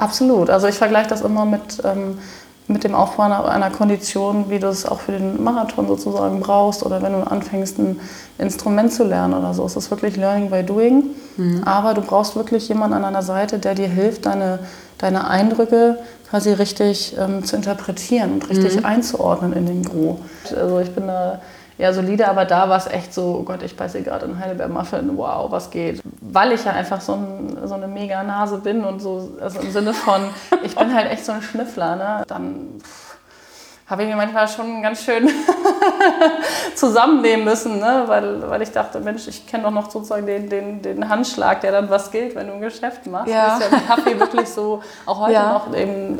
Absolut. Also ich vergleiche das immer mit dem Aufbau einer Kondition, wie du es auch für den Marathon sozusagen brauchst oder wenn du anfängst, ein Instrument zu lernen oder so. Es ist wirklich Learning by Doing, aber du brauchst wirklich jemanden an deiner Seite, der dir hilft, deine Eindrücke quasi richtig zu interpretieren und richtig einzuordnen in den Gro. Also ich bin da eher solide, aber da war es echt so, oh Gott, ich beiße gerade in Heidelbeer-Muffin, wow, was geht. Weil ich ja einfach so eine mega Nase bin und so, also im Sinne von, ich bin halt echt so ein Schnüffler, ne? Dann habe ich mir manchmal schon ganz schön zusammennehmen müssen, ne? Weil ich dachte, Mensch, ich kenne doch noch sozusagen den Handschlag, der dann was gilt, wenn du ein Geschäft machst. Ja. Das ist ja im Kaffee wirklich so, auch heute noch eben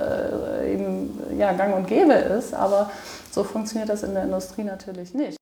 gang und gäbe ist, aber so funktioniert das in der Industrie natürlich nicht.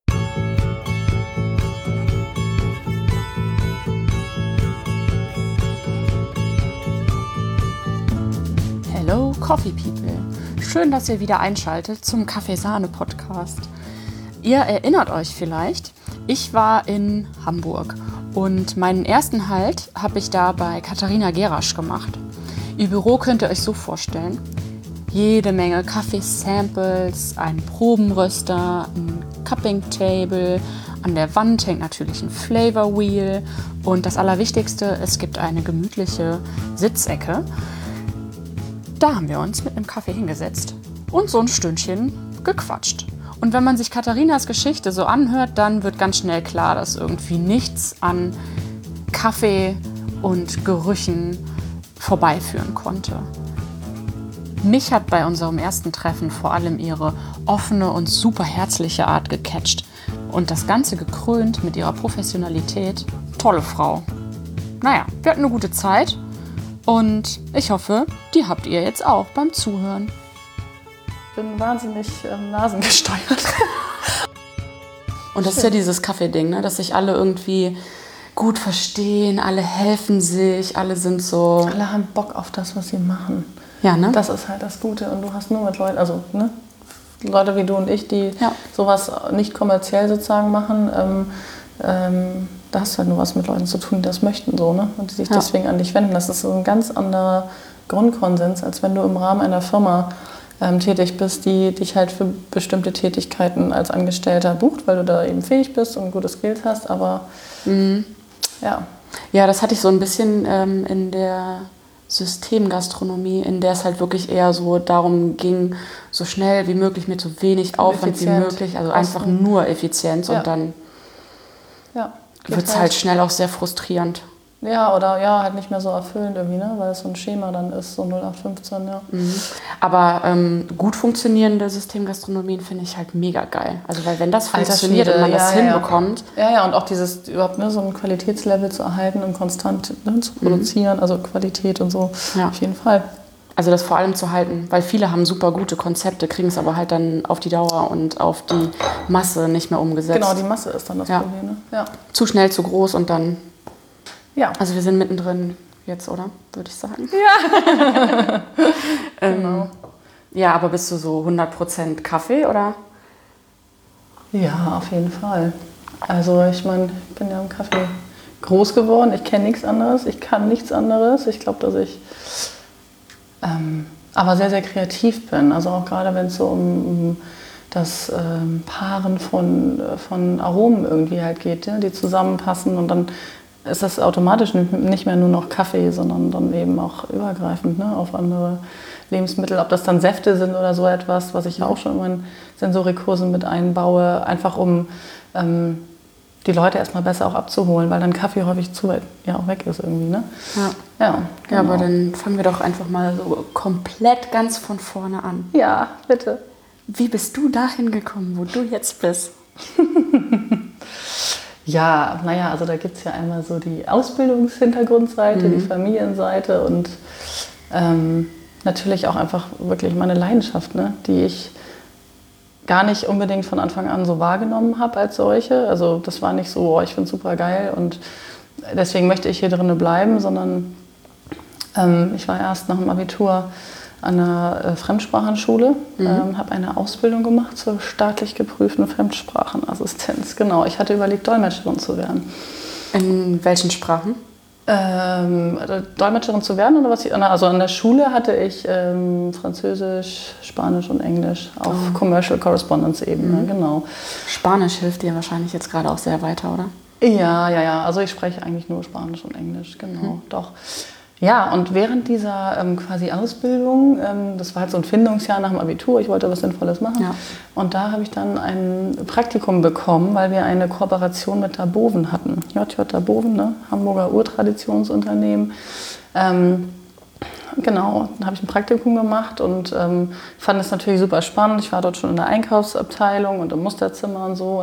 Hello Coffee People! Schön, dass ihr wieder einschaltet zum Kaffeesahne-Podcast. Ihr erinnert euch vielleicht, ich war in Hamburg und meinen ersten Halt habe ich da bei Katharina Gerasch gemacht. Ihr Büro könnt ihr euch so vorstellen. Jede Menge Kaffeesamples, ein Probenröster, ein Cupping-Table, an der Wand hängt natürlich ein Flavor Wheel und das Allerwichtigste, es gibt eine gemütliche Sitzecke. Da haben wir uns mit einem Kaffee hingesetzt und so ein Stündchen gequatscht. Und wenn man sich Katharinas Geschichte so anhört, dann wird ganz schnell klar, dass irgendwie nichts an Kaffee und Gerüchen vorbeiführen konnte. Mich hat bei unserem ersten Treffen vor allem ihre offene und super herzliche Art gecatcht. Und das Ganze gekrönt mit ihrer Professionalität. Tolle Frau. Naja, wir hatten eine gute Zeit und ich hoffe, die habt ihr jetzt auch beim Zuhören. Ich bin wahnsinnig nasengesteuert. Und das ist ja dieses Kaffee-Ding, ne? Dass sich alle irgendwie gut verstehen, alle helfen sich, alle sind so... Alle haben Bock auf das, was sie machen. Ja, ne? Das ist halt das Gute. Und du hast nur mit Leuten, also ne, Leute wie du und ich, die sowas nicht kommerziell sozusagen machen, da hast du halt nur was mit Leuten zu tun, die das möchten so, ne? Und die sich deswegen an dich wenden. Das ist so ein ganz anderer Grundkonsens, als wenn du im Rahmen einer Firma tätig bist, die dich halt für bestimmte Tätigkeiten als Angestellter bucht, weil du da eben fähig bist und gute Skills hast. Aber Ja, das hatte ich so ein bisschen in der Systemgastronomie, in der es halt wirklich eher so darum ging, so schnell wie möglich mit so wenig Aufwand wie möglich, also einfach nur Effizienz und dann wird es halt schnell auch sehr frustrierend. Ja, oder halt nicht mehr so erfüllend irgendwie, ne? Weil es so ein Schema dann ist, so 0815, ja. Aber gut funktionierende Systemgastronomien finde ich halt mega geil. Also weil wenn das funktioniert und man das hinbekommt. Ja, und auch dieses überhaupt so ein Qualitätslevel zu erhalten und konstant zu produzieren, also Qualität und so, auf jeden Fall. Also das vor allem zu halten, weil viele haben super gute Konzepte, kriegen es aber halt dann auf die Dauer und auf die Masse nicht mehr umgesetzt. Genau, die Masse ist dann das Problem, ne? Ja. Zu schnell, zu groß und dann... Ja. Also wir sind mittendrin jetzt, oder? Würde ich sagen. Ja. Genau. Ja, aber bist du so 100% Kaffee, oder? Ja, auf jeden Fall. Also ich meine, ich bin ja im Kaffee groß geworden. Ich kenne nichts anderes. Ich kann nichts anderes. Ich glaube, dass ich aber sehr, sehr kreativ bin. Also auch gerade, wenn es so um das Paaren von Aromen irgendwie halt geht, ja, die zusammenpassen und dann ist das automatisch nicht mehr nur noch Kaffee, sondern dann eben auch übergreifend, ne, auf andere Lebensmittel. Ob das dann Säfte sind oder so etwas, was ich ja auch schon in meinen Sensorik-Kursen mit einbaue, einfach um die Leute erstmal besser auch abzuholen, weil dann Kaffee häufig zu weit auch weg ist irgendwie. Ne? Ja, genau. Aber dann fangen wir doch einfach mal so komplett ganz von vorne an. Ja, bitte. Wie bist du dahin gekommen, wo du jetzt bist? Ja, naja, also da gibt es ja einmal so die Ausbildungshintergrundseite, die Familienseite und natürlich auch einfach wirklich meine Leidenschaft, ne, die ich gar nicht unbedingt von Anfang an so wahrgenommen habe als solche. Also das war nicht so, ich finde es super geil und deswegen möchte ich hier drinnen bleiben, sondern ich war erst nach dem Abitur an einer Fremdsprachenschule, habe eine Ausbildung gemacht zur staatlich geprüften Fremdsprachenassistenz. Genau, ich hatte überlegt, Dolmetscherin zu werden. In welchen Sprachen? Dolmetscherin zu werden oder was? Also an der Schule hatte ich Französisch, Spanisch und Englisch auf Commercial Correspondence Ebene, genau. Spanisch hilft dir wahrscheinlich jetzt gerade auch sehr weiter, oder? Ja. Also ich spreche eigentlich nur Spanisch und Englisch, genau, doch. Ja, und während dieser quasi Ausbildung, das war halt so ein Findungsjahr nach dem Abitur, ich wollte was Sinnvolles machen. Ja. Und da habe ich dann ein Praktikum bekommen, weil wir eine Kooperation mit Daboven hatten. JJ Daboven, ne? Hamburger Urtradtionsunternehmen. Genau, dann habe ich ein Praktikum gemacht und fand es natürlich super spannend. Ich war dort schon in der Einkaufsabteilung und im Musterzimmer und so.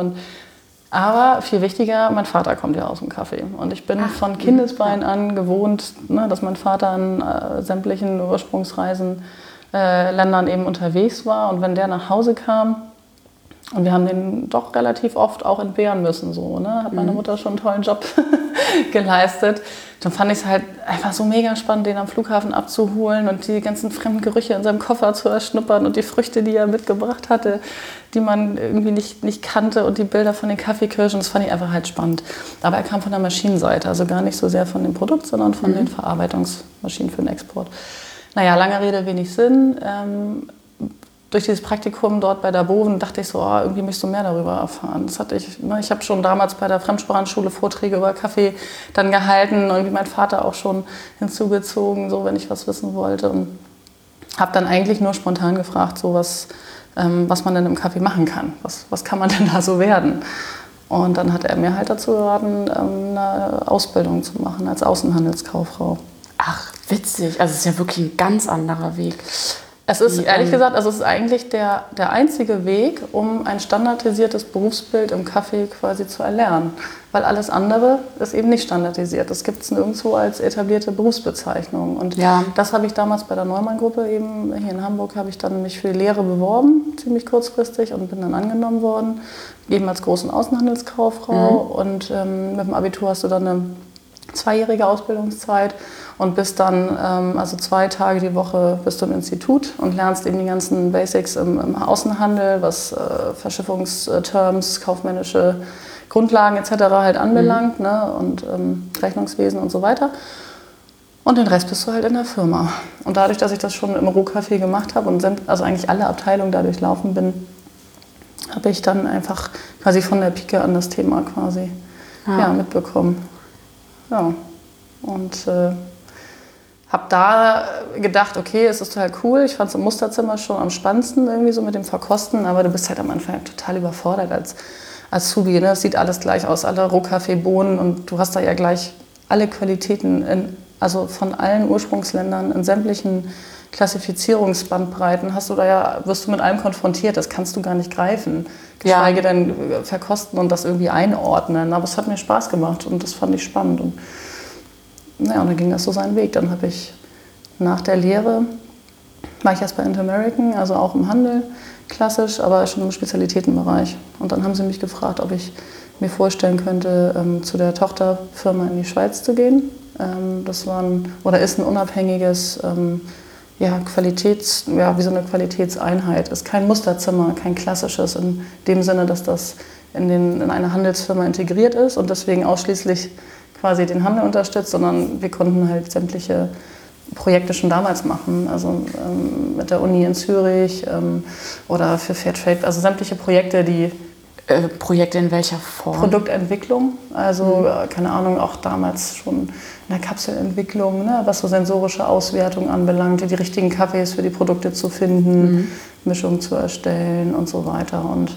Aber viel wichtiger, mein Vater kommt ja aus dem Kaffee. Und ich bin von Kindesbein an gewohnt, ne, dass mein Vater an sämtlichen Ursprungsreisen, Ländern eben unterwegs war. Und wenn der nach Hause kam, und wir haben den doch relativ oft auch entbehren müssen, so, ne, hat meine Mutter schon einen tollen Job geleistet. Dann fand ich es halt einfach so mega spannend, den am Flughafen abzuholen und die ganzen fremden Gerüche in seinem Koffer zu erschnuppern und die Früchte, die er mitgebracht hatte, die man irgendwie nicht kannte und die Bilder von den Kaffeekirschen, das fand ich einfach halt spannend. Aber er kam von der Maschinenseite, also gar nicht so sehr von dem Produkt, sondern von den Verarbeitungsmaschinen für den Export. Naja, lange Rede, wenig Sinn. Durch dieses Praktikum dort bei Daboven dachte ich so, irgendwie möchtest du mehr darüber erfahren. Ich habe schon damals bei der Fremdsprachenschule Vorträge über Kaffee dann gehalten und irgendwie mein Vater auch schon hinzugezogen, so wenn ich was wissen wollte. Und habe dann eigentlich nur spontan gefragt, so was man denn im Kaffee machen kann. Was kann man denn da so werden? Und dann hat er mir halt dazu geraten, eine Ausbildung zu machen als Außenhandelskauffrau. Ach, witzig. Also es ist ja wirklich ein ganz anderer Weg. Es ist, ehrlich gesagt, es ist eigentlich der einzige Weg, um ein standardisiertes Berufsbild im Kaffee quasi zu erlernen. Weil alles andere ist eben nicht standardisiert. Das gibt es nirgendwo als etablierte Berufsbezeichnung. Und das habe ich damals bei der Neumann-Gruppe eben hier in Hamburg, habe ich dann mich für die Lehre beworben, ziemlich kurzfristig, und bin dann angenommen worden, eben als großen Außenhandelskauffrau. Und mit dem Abitur hast du dann eine 2-jährige Ausbildungszeit. Und bist dann, also 2 Tage die Woche bist du im Institut und lernst eben die ganzen Basics im Außenhandel, was Verschiffungsterms, kaufmännische Grundlagen etc. halt anbelangt, ne? Und Rechnungswesen und so weiter. Und den Rest bist du halt in der Firma. Und dadurch, dass ich das schon im Rohkaffee gemacht habe und also eigentlich alle Abteilungen dadurch laufen bin, habe ich dann einfach quasi von der Pike an das Thema quasi mitbekommen. Ja, und habe da gedacht, okay, es ist total cool. Ich fand es im Musterzimmer schon am spannendsten irgendwie so mit dem Verkosten, aber du bist halt am Anfang total überfordert als Azubi. Ne? Es sieht alles gleich aus, alle Rohkaffeebohnen, und du hast da ja gleich alle Qualitäten, also von allen Ursprungsländern in sämtlichen Klassifizierungsbandbreiten wirst du mit allem konfrontiert. Das kannst du gar nicht greifen, geschweige denn verkosten und das irgendwie einordnen. Aber es hat mir Spaß gemacht und das fand ich spannend. Und dann ging das so seinen Weg. Dann habe ich nach der Lehre, war ich erst bei Interamerican, also auch im Handel, klassisch, aber schon im Spezialitätenbereich. Und dann haben sie mich gefragt, ob ich mir vorstellen könnte, zu der Tochterfirma in die Schweiz zu gehen. Das ist ein unabhängiges wie so eine Qualitätseinheit. Ist kein Musterzimmer, kein klassisches, in dem Sinne, dass das in eine Handelsfirma integriert ist und deswegen ausschließlich quasi den Handel unterstützt, sondern wir konnten halt sämtliche Projekte schon damals machen, also mit der Uni in Zürich oder für Fairtrade, also sämtliche Projekte, die Projekte in welcher Form? Produktentwicklung, also keine Ahnung, auch damals schon in der Kapselentwicklung, ne, was so sensorische Auswertung anbelangt, die richtigen Kaffees für die Produkte zu finden, Mischungen zu erstellen und so weiter. Und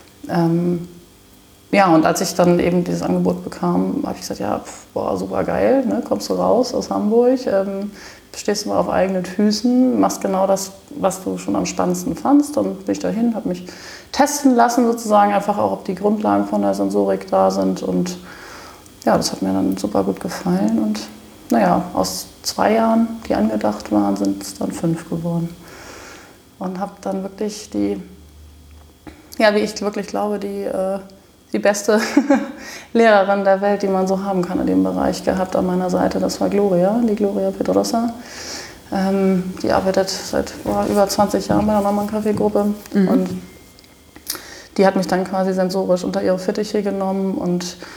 und als ich dann eben dieses Angebot bekam, habe ich gesagt, super geil, ne, kommst du raus aus Hamburg, stehst du mal auf eigenen Füßen, machst genau das, was du schon am spannendsten fandst. Dann bin ich dahin, habe mich testen lassen sozusagen, einfach auch, ob die Grundlagen von der Sensorik da sind. Und ja, das hat mir dann super gut gefallen. Und aus 2 Jahren, die angedacht waren, sind es dann 5 geworden. Und habe dann wirklich wie ich wirklich glaube, die beste Lehrerin der Welt, die man so haben kann in dem Bereich, gehabt an meiner Seite. Das war die Gloria Pedrosa. Die arbeitet seit über 20 Jahren bei der Neumann Kaffeegruppe. Und die hat mich dann quasi sensorisch unter ihre Fittiche genommen und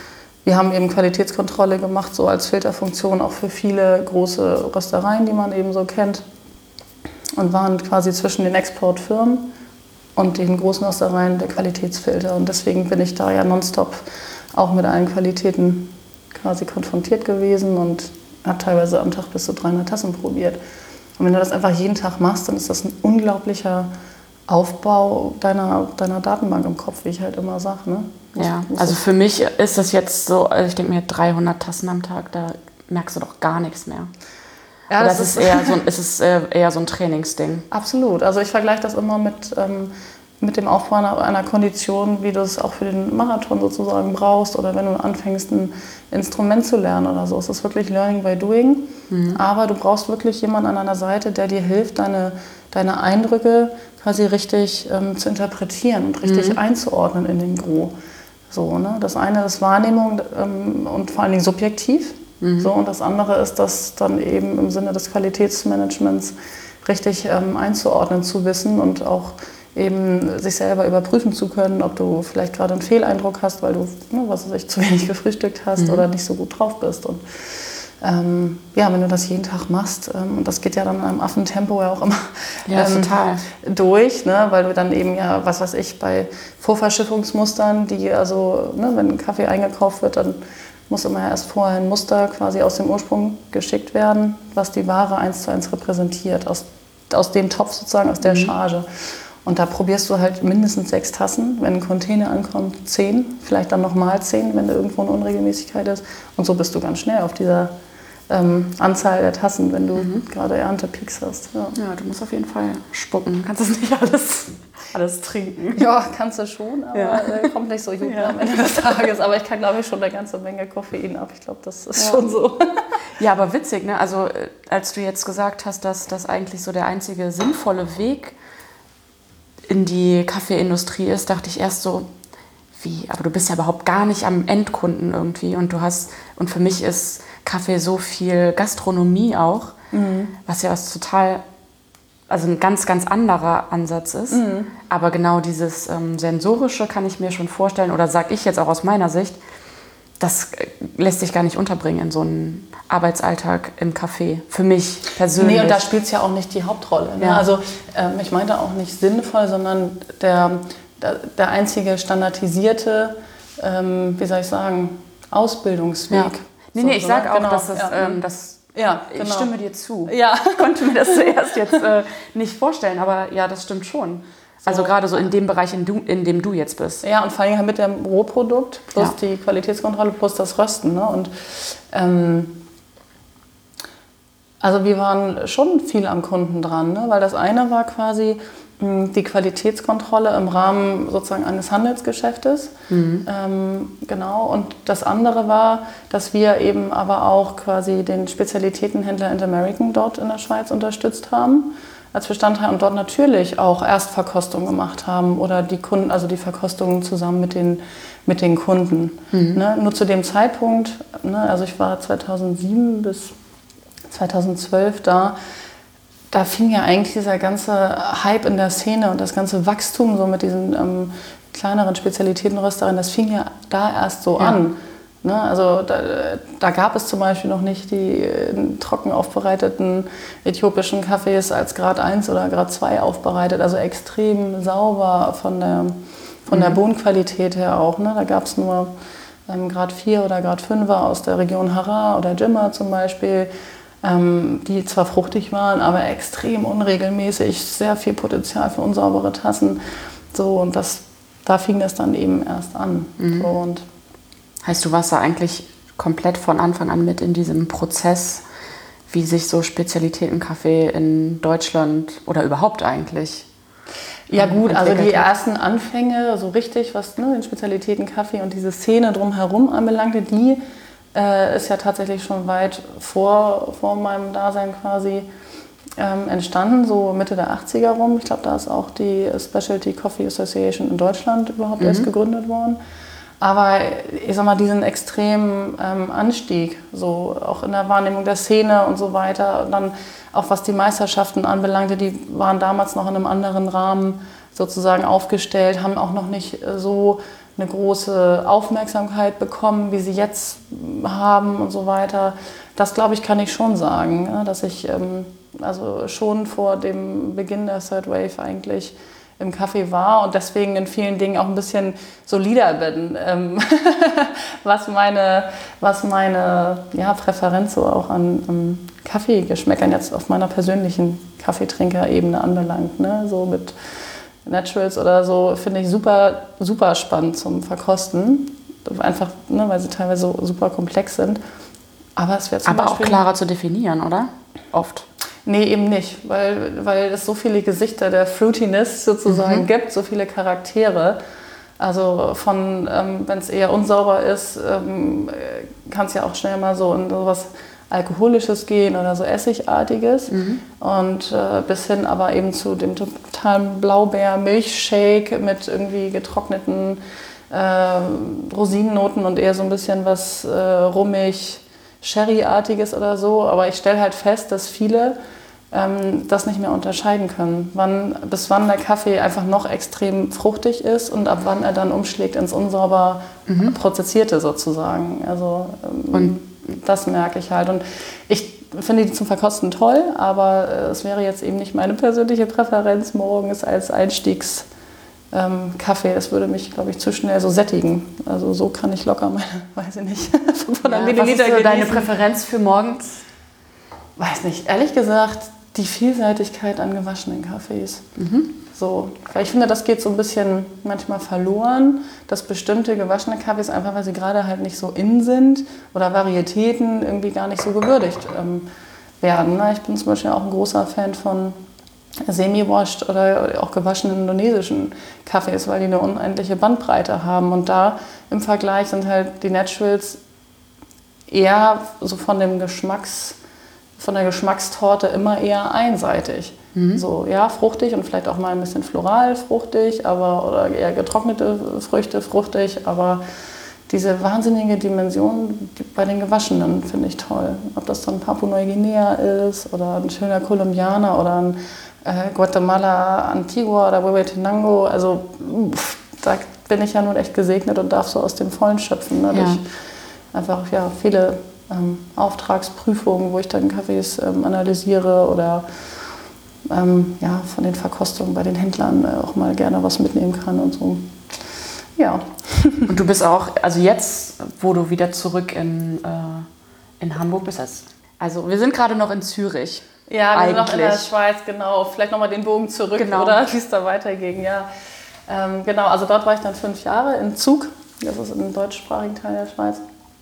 wir haben eben Qualitätskontrolle gemacht, so als Filterfunktion auch für viele große Röstereien, die man eben so kennt. Und waren quasi zwischen den Exportfirmen und den großen Röstereien der Qualitätsfilter. Und deswegen bin ich da ja nonstop auch mit allen Qualitäten quasi konfrontiert gewesen und habe teilweise am Tag bis zu 300 Tassen probiert. Und wenn du das einfach jeden Tag machst, dann ist das ein unglaublicher Aufbau deiner Datenbank im Kopf, wie ich halt immer sage. Ne? Ja, also für mich ist das jetzt so, also ich denke mir 300 Tassen am Tag, da merkst du doch gar nichts mehr. Ja, das ist eher so ein Trainingsding. Absolut. Also ich vergleiche das immer mit dem Aufbau einer Kondition, wie du es auch für den Marathon sozusagen brauchst oder wenn du anfängst, ein Instrument zu lernen oder so. Es ist wirklich Learning by Doing, aber du brauchst wirklich jemanden an deiner Seite, der dir hilft, deine Eindrücke quasi richtig zu interpretieren und richtig einzuordnen in den Gros. So, ne? Das eine ist Wahrnehmung und vor allen Dingen subjektiv. So, und das andere ist, das dann eben im Sinne des Qualitätsmanagements richtig einzuordnen zu wissen und auch eben sich selber überprüfen zu können, ob du vielleicht gerade einen Fehleindruck hast, weil du, zu wenig gefrühstückt hast oder nicht so gut drauf bist. Und wenn du das jeden Tag machst, und das geht ja dann in einem Affentempo ja auch immer total durch, ne, weil du dann eben bei Vorverschiffungsmustern, wenn ein Kaffee eingekauft wird, dann muss immer erst vorher ein Muster quasi aus dem Ursprung geschickt werden, was die Ware 1:1 repräsentiert, aus dem Topf sozusagen, aus der Charge. Und da probierst du halt mindestens 6 Tassen. Wenn ein Container ankommt, 10, vielleicht dann nochmal 10, wenn da irgendwo eine Unregelmäßigkeit ist. Und so bist du ganz schnell auf dieser Anzahl der Tassen, wenn du gerade Erntepeaks hast. Ja, du musst auf jeden Fall spucken. Du kannst das nicht alles trinken. Ja, kannst du schon, aber kommt nicht so gut am Ende des Tages. Aber ich kann, glaube ich, schon eine ganze Menge Koffein ab. Ich glaube, das ist schon so. Ja, aber witzig, ne? Also als du jetzt gesagt hast, dass das eigentlich so der einzige sinnvolle Weg in die Kaffeeindustrie ist, dachte ich erst so, wie? Aber du bist ja überhaupt gar nicht am Endkunden irgendwie. Und für mich ist Kaffee so viel Gastronomie auch, was ja ein ganz, ganz anderer Ansatz ist. Aber genau dieses Sensorische kann ich mir schon vorstellen, oder sage ich jetzt auch aus meiner Sicht, das lässt sich gar nicht unterbringen in so einen Arbeitsalltag im Café, für mich persönlich. Nee, und da spielt es ja auch nicht die Hauptrolle. Ne? Ja. Also ich meinte auch nicht sinnvoll, sondern der einzige standardisierte, Ausbildungsweg. Ja. Nee, ich sage auch, dass ich stimme dir zu. Ja. Ich konnte mir das zuerst jetzt nicht vorstellen, aber ja, das stimmt schon. Also gerade so in dem Bereich, in dem du jetzt bist. Ja, und vor allem mit dem Rohprodukt plus die Qualitätskontrolle plus das Rösten. Ne? Und also wir waren schon viel am Kunden dran, ne? Weil das eine war quasi die Qualitätskontrolle im Rahmen sozusagen eines Handelsgeschäftes. Genau. Und das andere war, dass wir eben aber auch quasi den Spezialitätenhändler Interamerican dort in der Schweiz unterstützt haben als Bestandteil und dort natürlich auch Erstverkostung gemacht haben oder die Kunden, also die Verkostungen zusammen mit den Kunden. Ne? Nur zu dem Zeitpunkt, ne, also ich war 2007 bis 2012 da fing ja eigentlich dieser ganze Hype in der Szene und das ganze Wachstum so mit diesen kleineren Spezialitätenröstereien, das fing ja da erst so an. Ne? Also da gab es zum Beispiel noch nicht die trocken aufbereiteten äthiopischen Kaffees als Grad 1 oder Grad 2 aufbereitet, also extrem sauber von der Bohnenqualität her auch. Ne? Da gab es nur Grad 4 oder Grad 5er aus der Region Harar oder Jimma zum Beispiel, die zwar fruchtig waren, aber extrem unregelmäßig, sehr viel Potenzial für unsaubere Tassen. So, und da fing das dann eben erst an. So, und heißt, du warst da eigentlich komplett von Anfang an mit in diesem Prozess, wie sich so Spezialitätenkaffee in Deutschland oder überhaupt eigentlich ja gut, also die ersten Anfänge, so richtig, was den Spezialitätenkaffee und diese Szene drumherum anbelangte, die ist ja tatsächlich schon weit vor meinem Dasein quasi entstanden, so Mitte der 80er rum. Ich glaube, da ist auch die Specialty Coffee Association in Deutschland überhaupt erst gegründet worden. Aber ich sag mal, diesen extremen Anstieg, so auch in der Wahrnehmung der Szene und so weiter, und dann auch was die Meisterschaften anbelangte, die waren damals noch in einem anderen Rahmen sozusagen aufgestellt, haben auch noch nicht so eine große Aufmerksamkeit bekommen, wie sie jetzt haben und so weiter. Das, glaube ich, kann ich schon sagen, dass ich also schon vor dem Beginn der Third Wave eigentlich im Kaffee war und deswegen in vielen Dingen auch ein bisschen solider bin, was meine Präferenz so auch an Kaffeegeschmäckern jetzt auf meiner persönlichen Kaffeetrinkerebene anbelangt. Ne? So mit Naturals oder so finde ich super, super spannend zum Verkosten. Einfach, ne, weil sie teilweise so super komplex sind. Aber es wird zum Beispiel auch klarer zu definieren, oder? Oft. Nee, eben nicht, weil es so viele Gesichter der Fruitiness sozusagen gibt, so viele Charaktere. Also von, wenn es eher unsauber ist, kann es ja auch schnell mal so in sowas Alkoholisches gehen oder so Essigartiges. Und bis hin aber eben zu dem totalen Blaubeer-Milchshake mit irgendwie getrockneten Rosinennoten und eher so ein bisschen was rummig, Sherry-artiges oder so. Aber ich stelle halt fest, dass viele das nicht mehr unterscheiden können. Bis wann der Kaffee einfach noch extrem fruchtig ist und ab wann er dann umschlägt ins unsauber Prozessierte sozusagen. Also das merke ich halt. Und ich finde die zum Verkosten toll, aber es wäre jetzt eben nicht meine persönliche Präferenz morgens als Einstiegs Kaffee, das würde mich, glaube ich, zu schnell so sättigen. Also so kann ich locker meine, weiß ich nicht, 500 Milliliter was ist so genießen. deine Präferenz für morgens? Weiß nicht, ehrlich gesagt, die Vielseitigkeit an gewaschenen Kaffees. So, weil ich finde, das geht so ein bisschen manchmal verloren, dass bestimmte gewaschene Kaffees einfach, weil sie gerade halt nicht so in sind oder Varietäten irgendwie gar nicht so gewürdigt werden. Ich bin zum Beispiel auch ein großer Fan von semi-washed oder auch gewaschenen indonesischen Kaffees, weil die eine unendliche Bandbreite haben. Und da im Vergleich sind halt die Naturals eher so von der Geschmackstorte immer eher einseitig. So, ja, fruchtig und vielleicht auch mal ein bisschen floral fruchtig, oder eher getrocknete Früchte fruchtig, aber diese wahnsinnige Dimension bei den Gewaschenen finde ich toll. Ob das dann Papua-Neuguinea ist oder ein schöner Kolumbianer oder ein Guatemala, Antigua oder Huehuetenango, also da bin ich ja nun echt gesegnet und darf so aus dem Vollen schöpfen. Ne? Durch einfach viele Auftragsprüfungen, wo ich dann Kaffees analysiere oder von den Verkostungen bei den Händlern auch mal gerne was mitnehmen kann und so. Ja. Und du bist auch, also jetzt, wo du wieder zurück in Hamburg bist, also wir sind gerade noch in Zürich. Ja, wir sind noch in der Schweiz, genau. Vielleicht nochmal den Bogen zurück, oder wie es da weiterging. Ja. Genau, also dort war ich dann 5 Jahre in Zug, das ist im deutschsprachigen Teil der Schweiz.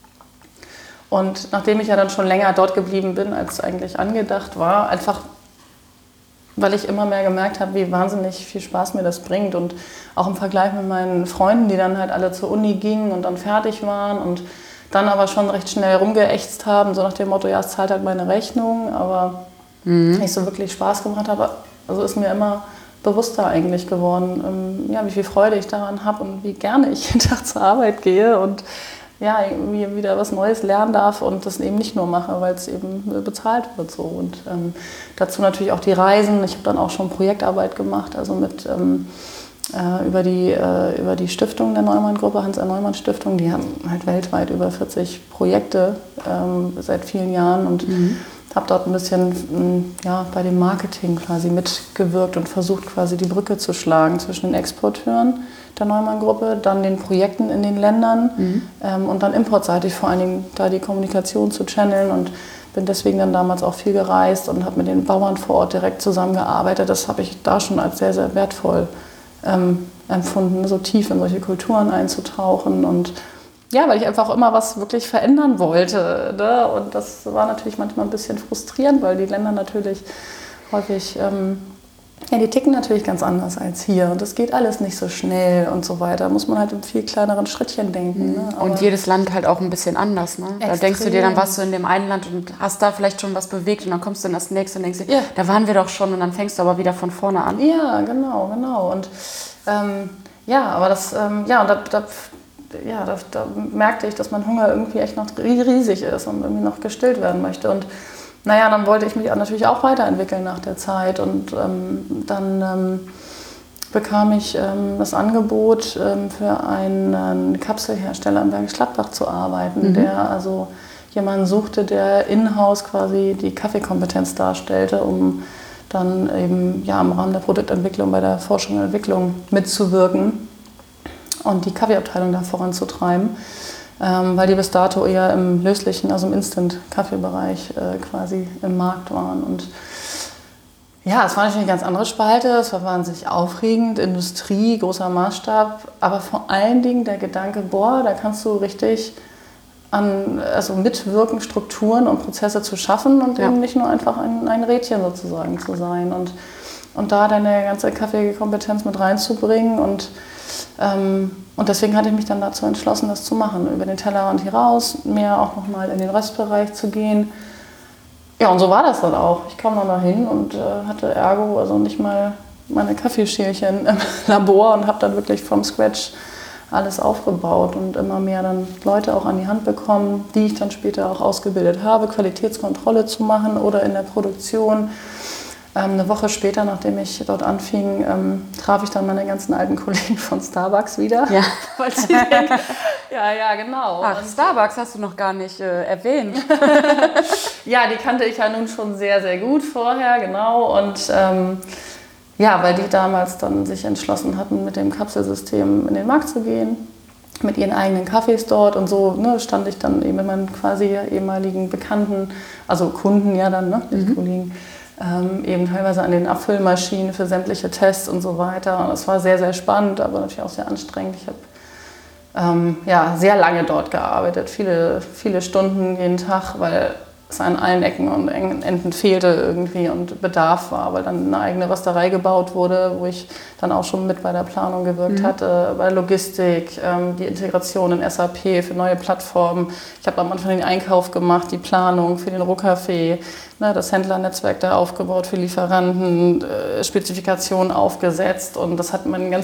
Und nachdem ich ja dann schon länger dort geblieben bin, als eigentlich angedacht war, einfach weil ich immer mehr gemerkt habe, wie wahnsinnig viel Spaß mir das bringt. Und auch im Vergleich mit meinen Freunden, die dann halt alle zur Uni gingen und dann fertig waren und dann aber schon recht schnell rumgeächtzt haben, so nach dem Motto, ja, es zahlt halt meine Rechnung, aber nicht so wirklich Spaß gemacht habe. Also ist mir immer bewusster eigentlich geworden, wie viel Freude ich daran habe und wie gerne ich jeden Tag zur Arbeit gehe und irgendwie wieder was Neues lernen darf und das eben nicht nur mache, weil es eben bezahlt wird. So. Und dazu natürlich auch die Reisen. Ich habe dann auch schon Projektarbeit gemacht, also mit über die Stiftung der Neumann-Gruppe, Hans-R-Neumann-Stiftung. Die haben halt weltweit über 40 Projekte seit vielen Jahren und habe dort ein bisschen bei dem Marketing quasi mitgewirkt und versucht quasi die Brücke zu schlagen zwischen den Exporteuren der Neumann-Gruppe, dann den Projekten in den Ländern und dann importseitig vor allen Dingen da die Kommunikation zu channeln und bin deswegen dann damals auch viel gereist und habe mit den Bauern vor Ort direkt zusammengearbeitet. Das habe ich da schon als sehr, sehr wertvoll empfunden, so tief in solche Kulturen einzutauchen und weil ich einfach immer was wirklich verändern wollte. Ne? Und das war natürlich manchmal ein bisschen frustrierend, weil die Länder natürlich häufig, die ticken natürlich ganz anders als hier. Und das geht alles nicht so schnell und so weiter. Da muss man halt in viel kleineren Schrittchen denken. Ne? Und jedes Land halt auch ein bisschen anders. Ne? Da denkst du dir, dann warst du in dem einen Land und hast da vielleicht schon was bewegt und dann kommst du in das nächste und denkst dir, da waren wir doch schon und dann fängst du aber wieder von vorne an. Ja, genau. Und aber das, da merkte ich, dass mein Hunger irgendwie echt noch riesig ist und irgendwie noch gestillt werden möchte. Und dann wollte ich mich natürlich auch weiterentwickeln nach der Zeit. Und dann bekam ich das Angebot, für einen Kapselhersteller in Bergisch Gladbach zu arbeiten, der also jemanden suchte, der in-house quasi die Kaffeekompetenz darstellte, um dann eben im Rahmen der Produktentwicklung bei der Forschung und Entwicklung mitzuwirken und die Kaffeeabteilung da voranzutreiben, weil die bis dato eher im löslichen, also im Instant-Kaffeebereich quasi im Markt waren. Und ja, es war natürlich eine ganz andere Spalte, es war wahnsinnig aufregend, Industrie, großer Maßstab, aber vor allen Dingen der Gedanke, da kannst du richtig mitwirken, Strukturen und Prozesse zu schaffen und eben nicht nur einfach ein Rädchen sozusagen zu sein und da deine ganze Kaffeekompetenz mit reinzubringen und deswegen hatte ich mich dann dazu entschlossen, das zu machen, über den Tellerrand hier raus, mehr auch nochmal in den Röstbereich zu gehen. Ja, und so war das dann auch. Ich kam dann da hin und hatte ergo, also nicht mal meine Kaffeeschälchen im Labor und habe dann wirklich vom Scratch alles aufgebaut und immer mehr dann Leute auch an die Hand bekommen, die ich dann später auch ausgebildet habe, Qualitätskontrolle zu machen oder in der Produktion. Eine Woche später, nachdem ich dort anfing, traf ich dann meine ganzen alten Kollegen von Starbucks wieder. Ja, weil sie denken, ja, genau. Ach, Starbucks hast du noch gar nicht erwähnt. Ja, die kannte ich ja nun schon sehr, sehr gut vorher, genau. Und weil die damals dann sich entschlossen hatten, mit dem Kapselsystem in den Markt zu gehen, mit ihren eigenen Kaffees dort und so stand ich dann eben mit meinen quasi ehemaligen Bekannten, also Kunden ja dann, nicht Kollegen, eben teilweise an den Abfüllmaschinen für sämtliche Tests und so weiter. Und es war sehr, sehr spannend, aber natürlich auch sehr anstrengend. Ich habe sehr lange dort gearbeitet, viele, viele Stunden jeden Tag, weil es an allen Ecken und Enden fehlte irgendwie und Bedarf war, weil dann eine eigene Rösterei gebaut wurde, wo ich dann auch schon mit bei der Planung gewirkt hatte, bei der Logistik, die Integration in SAP für neue Plattformen. Ich habe am Anfang den Einkauf gemacht, die Planung für den Rohkaffee, das Händlernetzwerk da aufgebaut für Lieferanten, Spezifikationen aufgesetzt und das hat meine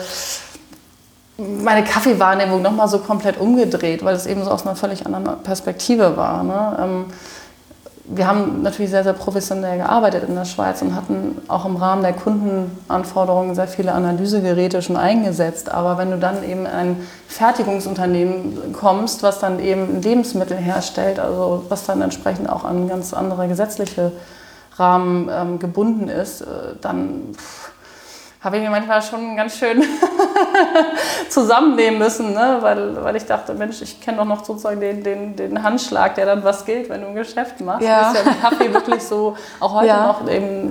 Kaffeewahrnehmung nochmal so komplett umgedreht, weil es eben so aus einer völlig anderen Perspektive war. Wir haben natürlich sehr, sehr professionell gearbeitet in der Schweiz und hatten auch im Rahmen der Kundenanforderungen sehr viele Analysegeräte schon eingesetzt. Aber wenn du dann eben in ein Fertigungsunternehmen kommst, was dann eben Lebensmittel herstellt, also was dann entsprechend auch an ganz andere gesetzliche Rahmen gebunden ist, dann habe ich mir manchmal schon ganz schön zusammennehmen müssen, weil ich dachte, Mensch, ich kenne doch noch sozusagen den Handschlag, der dann was gilt, wenn du ein Geschäft machst. Ja. Das ist ja im Kaffee wirklich so, auch heute noch eben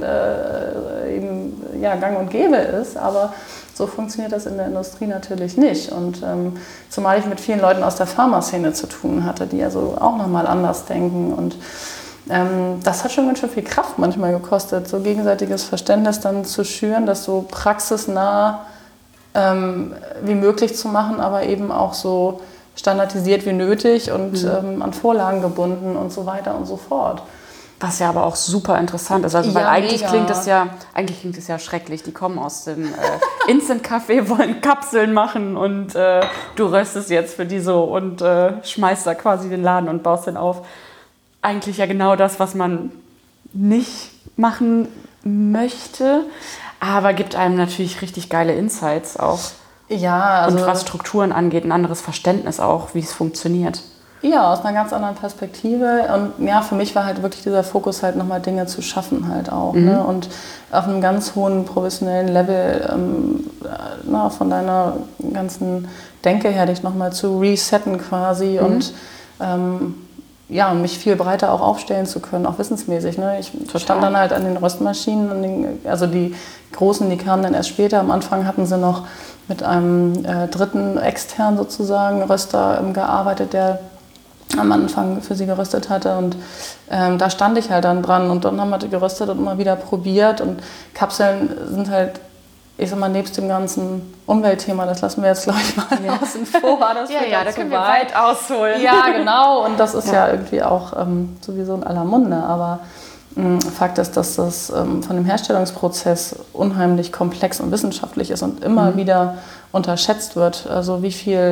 gang und gäbe ist, aber so funktioniert das in der Industrie natürlich nicht. Und zumal ich mit vielen Leuten aus der Pharmaszene zu tun hatte, die also auch nochmal anders denken und das hat schon ganz schön viel Kraft manchmal gekostet, so gegenseitiges Verständnis dann zu schüren, das so praxisnah wie möglich zu machen, aber eben auch so standardisiert wie nötig und an Vorlagen gebunden und so weiter und so fort. Was ja aber auch super interessant ist, also weil eigentlich mega. klingt es ja schrecklich. Die kommen aus dem Instant-Kaffee, wollen Kapseln machen und du röstest jetzt für die so und schmeißt da quasi den Laden und baust den auf. Eigentlich ja genau das, was man nicht machen möchte, aber gibt einem natürlich richtig geile Insights auch. Ja, also und was Strukturen angeht, ein anderes Verständnis auch, wie es funktioniert. Ja, aus einer ganz anderen Perspektive. Und ja, für mich war halt wirklich dieser Fokus halt nochmal Dinge zu schaffen halt auch. Und auf einem ganz hohen professionellen Level von deiner ganzen Denke her dich nochmal zu resetten quasi und mich viel breiter auch aufstellen zu können, auch wissensmäßig. Ich stand dann halt an den Röstmaschinen, also die großen, die kamen dann erst später. Am Anfang hatten sie noch mit einem dritten extern sozusagen Röster gearbeitet, der am Anfang für sie geröstet hatte und da stand ich halt dann dran und dann haben wir geröstet und immer wieder probiert und Kapseln sind halt, ich sag mal, nebst dem ganzen Umweltthema, das lassen wir jetzt glaube ich mal außen vor. Das da können wir weit ausholen. Ja, genau, und das ist ja irgendwie auch sowieso in aller Munde, aber Fakt ist, dass das von dem Herstellungsprozess unheimlich komplex und wissenschaftlich ist und immer wieder unterschätzt wird, also wie viel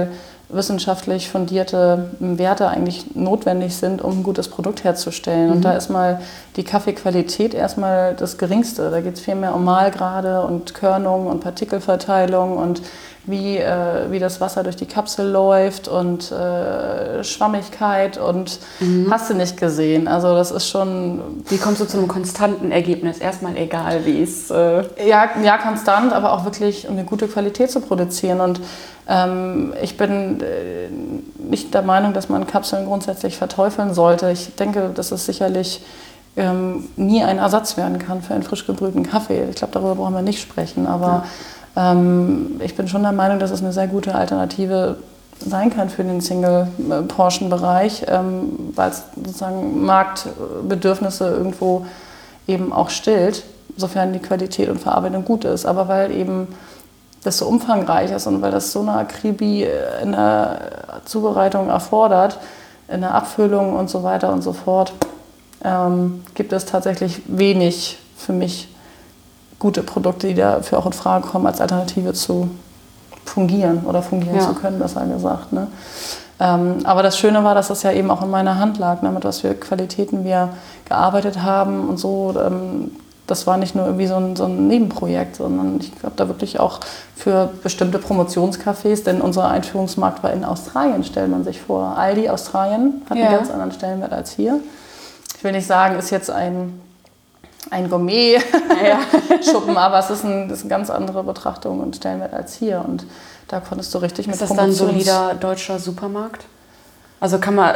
wissenschaftlich fundierte Werte eigentlich notwendig sind, um ein gutes Produkt herzustellen. Und da ist mal die Kaffeequalität erstmal das Geringste. Da geht es viel mehr um Mahlgrade und Körnung und Partikelverteilung und wie das Wasser durch die Kapsel läuft und Schwammigkeit und hast du nicht gesehen. Also das ist schon... Wie kommst du zu einem konstanten Ergebnis? Erstmal egal, wie es... Ja, konstant, aber auch wirklich um eine gute Qualität zu produzieren. Und ich bin nicht der Meinung, dass man Kapseln grundsätzlich verteufeln sollte. Ich denke, dass es sicherlich nie ein Ersatz werden kann für einen frisch gebrühten Kaffee. Ich glaube, darüber brauchen wir nicht sprechen. Aber ich bin schon der Meinung, dass es eine sehr gute Alternative sein kann für den Single-Portion-Bereich, weil es sozusagen Marktbedürfnisse irgendwo eben auch stillt, sofern die Qualität und Verarbeitung gut ist. Aber weil eben das so umfangreich ist und weil das so eine Akribie in der Zubereitung erfordert, in der Abfüllung und so weiter und so fort, gibt es tatsächlich wenig für mich gute Produkte, die dafür auch in Frage kommen, als Alternative zu fungieren oder fungieren zu können, besser gesagt. Ne? Aber das Schöne war, dass das ja eben auch in meiner Hand lag, ne, mit was für Qualitäten wir gearbeitet haben und so. Das war nicht nur irgendwie so ein Nebenprojekt, sondern ich habe da wirklich auch für bestimmte Promotionscafés, denn unser Einführungsmarkt war in Australien, stellt man sich vor. Aldi Australien hat einen ganz anderen Stellenwert als hier. Ich will nicht sagen, ist jetzt ein Gourmet-Schuppen, aber es ist eine ganz andere Betrachtung und Stellenwert als hier. Und da konntest du richtig mit Ist das dann ein solider deutscher Supermarkt? Also kann man...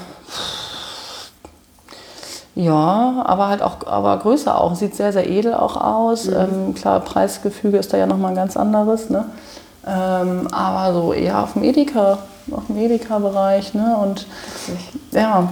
Ja, aber halt auch größer auch. Sieht sehr, sehr edel auch aus. Klar, Preisgefüge ist da ja nochmal ein ganz anderes. Ne? Aber so eher auf dem Edeka-Bereich. Ne? Und ja,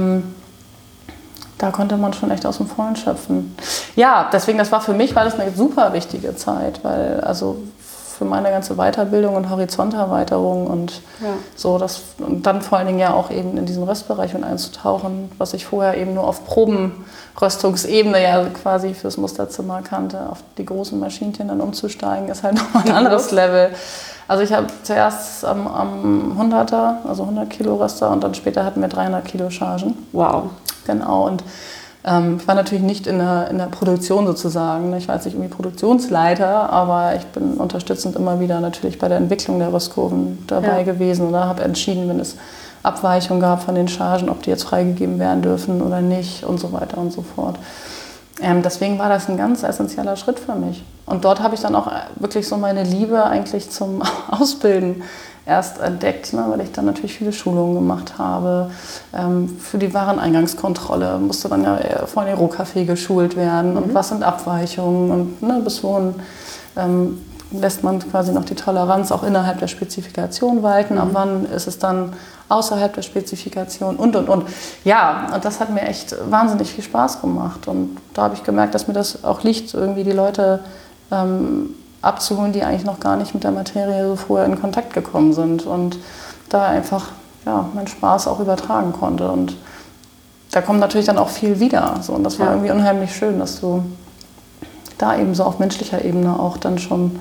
da konnte man schon echt aus dem Vollen schöpfen. Ja, deswegen, das war eine super wichtige Zeit, weil also für meine ganze Weiterbildung und Horizonterweiterung und so, und dann vor allen Dingen ja auch eben in diesen Röstbereich mit einzutauchen, was ich vorher eben nur auf Probenröstungsebene ja quasi fürs Musterzimmer kannte, auf die großen Maschinchen dann umzusteigen, ist halt nochmal ein anderes Level. Also ich habe zuerst am 100er, also 100 Kilo Röster und dann später hatten wir 300 Kilo Chargen. Wow. Genau, und ich war natürlich nicht in der Produktion sozusagen. Ich war jetzt nicht irgendwie Produktionsleiter, aber ich bin unterstützend immer wieder natürlich bei der Entwicklung der Röstkurven dabei gewesen oder habe entschieden, wenn es Abweichungen gab von den Chargen, ob die jetzt freigegeben werden dürfen oder nicht und so weiter und so fort. Deswegen war das ein ganz essentieller Schritt für mich. Und dort habe ich dann auch wirklich so meine Liebe eigentlich zum Ausbilden erst entdeckt, ne, weil ich dann natürlich viele Schulungen gemacht habe. Für die Wareneingangskontrolle musste dann ja vor den Rohkaffee geschult werden und was sind Abweichungen und ne, bis wohin lässt man quasi noch die Toleranz auch innerhalb der Spezifikation walten, ab wann ist es dann außerhalb der Spezifikation und. Ja, und das hat mir echt wahnsinnig viel Spaß gemacht und da habe ich gemerkt, dass mir das auch liegt, irgendwie die Leute abzuholen, die eigentlich noch gar nicht mit der Materie so vorher in Kontakt gekommen sind und da einfach meinen Spaß auch übertragen konnte und da kommt natürlich dann auch viel wieder so, und das war irgendwie unheimlich schön, dass du da eben so auf menschlicher Ebene auch dann schon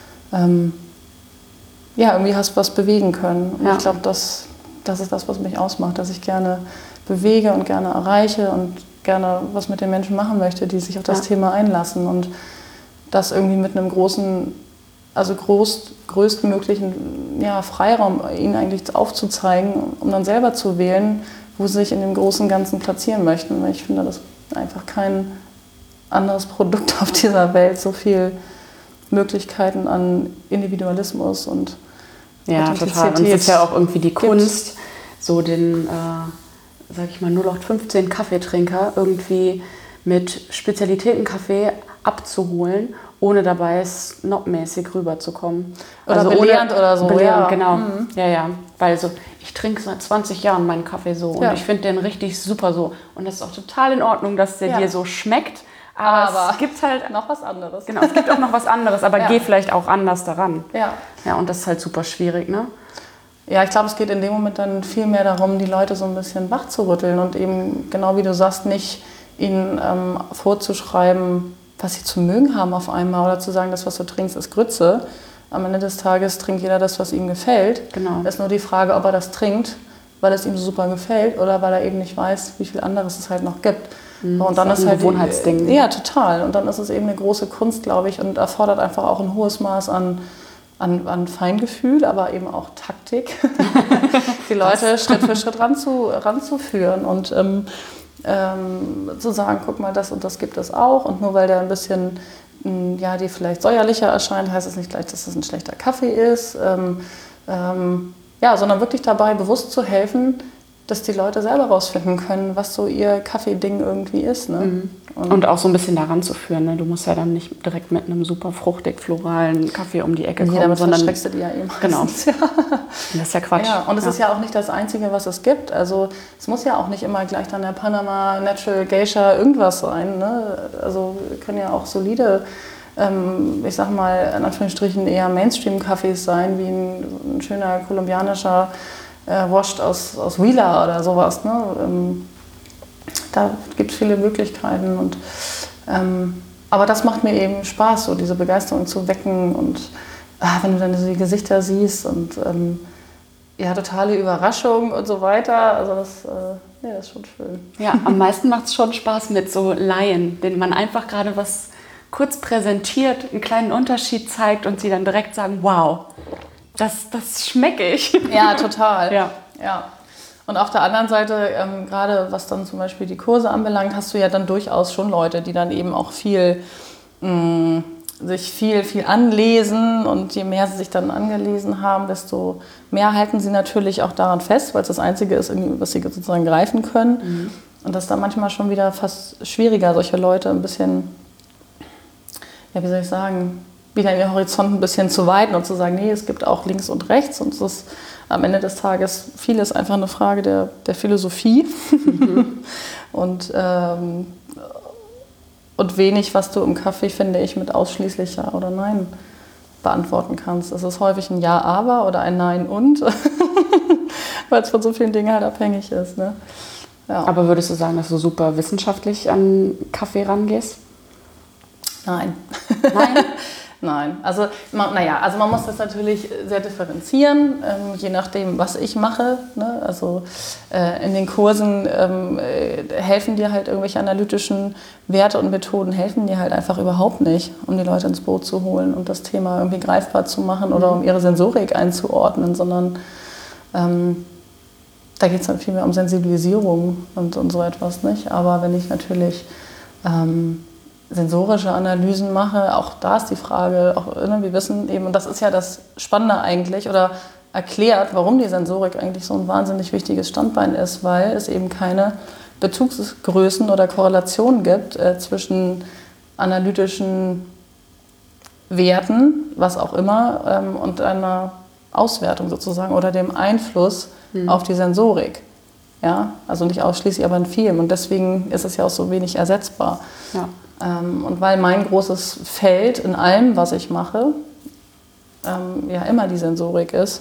irgendwie hast was bewegen können und ich glaube, das ist das, was mich ausmacht, dass ich gerne bewege und gerne erreiche und gerne was mit den Menschen machen möchte, die sich auf das Thema einlassen und das irgendwie mit einem größtmöglichen Freiraum ihnen eigentlich aufzuzeigen, um dann selber zu wählen, wo sie sich in dem großen Ganzen platzieren möchten. Weil ich finde, dass einfach kein anderes Produkt auf dieser Welt so viel Möglichkeiten an Individualismus und Authentizität total. Und es ist ja auch irgendwie die Kunst, so den, sag ich mal, 0815 Kaffeetrinker irgendwie mit Spezialitätenkaffee abzuholen, ohne dabei snobmäßig rüberzukommen. Oder also belehrend oder so. Belehrend, genau. Ja. Weil so, ich trinke seit 20 Jahren meinen Kaffee so und ich finde den richtig super so. Und das ist auch total in Ordnung, dass der dir so schmeckt. Aber es gibt halt noch was anderes. Genau, es gibt auch noch was anderes, aber geh vielleicht auch anders daran. Ja, und das ist halt super schwierig, ne? Ja, ich glaube, es geht in dem Moment dann viel mehr darum, die Leute so ein bisschen wach zu rütteln und eben, genau wie du sagst, nicht ihnen vorzuschreiben, was sie zu mögen haben auf einmal oder zu sagen, das, was du trinkst, ist Grütze, am Ende des Tages trinkt jeder das, was ihm gefällt. Genau. Es ist nur die Frage, ob er das trinkt, weil es ihm so super gefällt oder weil er eben nicht weiß, wie viel anderes es halt noch gibt. Und dann das ist ist ein halt Gewohnheitsding. Ja, total. Und dann ist es eben eine große Kunst, glaube ich, und erfordert einfach auch ein hohes Maß an Feingefühl, aber eben auch Taktik, die Leute Schritt für Schritt ranzuführen und zu sagen, guck mal, das und das gibt es auch. Und nur weil der ein bisschen, die vielleicht säuerlicher erscheint, heißt es nicht gleich, dass es ein schlechter Kaffee ist. Sondern wirklich dabei bewusst zu helfen, dass die Leute selber rausfinden können, was so ihr Kaffeeding irgendwie ist. Ne? Und auch so ein bisschen daran zu führen. Ne? Du musst ja dann nicht direkt mit einem super fruchtig floralen Kaffee um die Ecke kommen. Damit verschreckst du die ja eben. Genau. Das ist ja Quatsch. Ja, und es ist ja auch nicht das Einzige, was es gibt. Also es muss ja auch nicht immer gleich dann der Panama Natural Geisha irgendwas sein. Ne? Also wir können ja auch solide, ich sag mal in Anführungsstrichen eher Mainstream-Kaffees sein, wie ein schöner kolumbianischer Washed aus Wheeler oder sowas. Ne? Da gibt es viele Möglichkeiten. Und, aber das macht mir eben Spaß, so diese Begeisterung zu wecken. Und wenn du dann so die Gesichter siehst und totale Überraschung und so weiter. Also das ist schon schön. Ja, am meisten macht es schon Spaß mit so Laien, denen man einfach gerade was kurz präsentiert, einen kleinen Unterschied zeigt und sie dann direkt sagen, wow. Das schmecke ich. Ja, total. Ja. Und auf der anderen Seite, gerade was dann zum Beispiel die Kurse anbelangt, hast du ja dann durchaus schon Leute, die dann eben auch sich viel anlesen. Und je mehr sie sich dann angelesen haben, desto mehr halten sie natürlich auch daran fest, weil es das Einzige ist, was sie sozusagen greifen können. Und das ist dann manchmal schon wieder fast schwieriger, solche Leute ein bisschen, wie soll ich sagen, wieder den Horizont ein bisschen zu weiten und zu sagen, nee, es gibt auch links und rechts. Und es ist am Ende des Tages vieles einfach eine Frage der Philosophie. Und wenig, was du im Kaffee, finde ich, mit ausschließlich Ja oder Nein beantworten kannst. Es ist häufig ein Ja, aber oder ein Nein und, weil es von so vielen Dingen halt abhängig ist. Ne? Ja. Aber würdest du sagen, dass du super wissenschaftlich an Kaffee rangehst? Nein. Nein? Nein, also man muss das natürlich sehr differenzieren, je nachdem, was ich mache. Ne? Also in den Kursen helfen dir halt irgendwelche analytischen Werte und Methoden, helfen dir halt einfach überhaupt nicht, um die Leute ins Boot zu holen und das Thema irgendwie greifbar zu machen oder um ihre Sensorik einzuordnen, sondern da geht es dann viel mehr um Sensibilisierung und so etwas, nicht? Aber wenn ich natürlich sensorische Analysen mache, auch da ist die Frage, wir wissen eben, und das ist ja das Spannende eigentlich, oder erklärt, warum die Sensorik eigentlich so ein wahnsinnig wichtiges Standbein ist, weil es eben keine Bezugsgrößen oder Korrelationen gibt zwischen analytischen Werten, was auch immer, und einer Auswertung sozusagen oder dem Einfluss auf die Sensorik. Ja? Also nicht ausschließlich, aber in vielem. Und deswegen ist es ja auch so wenig ersetzbar. Ja. Und weil mein großes Feld in allem, was ich mache, immer die Sensorik ist,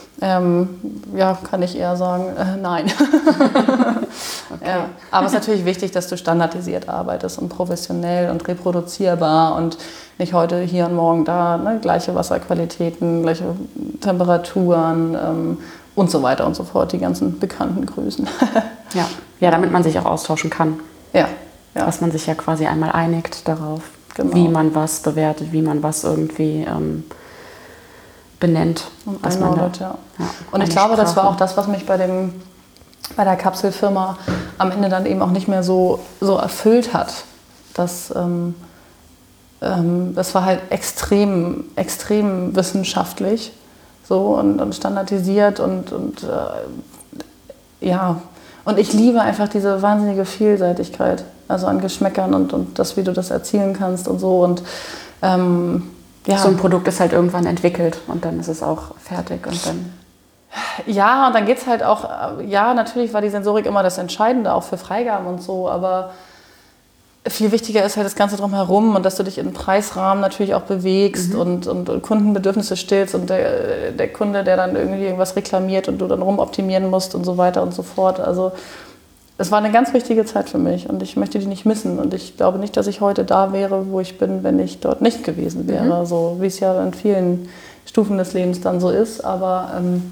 kann ich eher sagen, nein. Okay. Ja. Aber es ist natürlich wichtig, dass du standardisiert arbeitest und professionell und reproduzierbar und nicht heute hier und morgen da, ne, gleiche Wasserqualitäten, gleiche Temperaturen und so weiter und so fort, die ganzen bekannten Größen. Ja, damit man sich auch austauschen kann. Ja. Dass man sich ja quasi einmal einigt darauf, genau, wie man was bewertet, wie man was irgendwie benennt. Und einordnet, Und ich glaube, das war auch das, was mich bei der Kapselfirma am Ende dann eben auch nicht mehr so erfüllt hat. Das war halt extrem wissenschaftlich so und standardisiert und Und ich liebe einfach diese wahnsinnige Vielseitigkeit, also an Geschmäckern und das, wie du das erzielen kannst und so. Und so ein Produkt ist halt irgendwann entwickelt und dann ist es auch fertig und dann... Ja, und dann geht es halt auch, natürlich war die Sensorik immer das Entscheidende, auch für Freigaben und so, aber viel wichtiger ist halt das Ganze drumherum und dass du dich in einem Preisrahmen natürlich auch bewegst und Kundenbedürfnisse stillst und der Kunde, der dann irgendwie irgendwas reklamiert und du dann rumoptimieren musst und so weiter und so fort. Also es war eine ganz wichtige Zeit für mich und ich möchte die nicht missen. Und ich glaube nicht, dass ich heute da wäre, wo ich bin, wenn ich dort nicht gewesen wäre. So wie es ja in vielen Stufen des Lebens dann so ist. Aber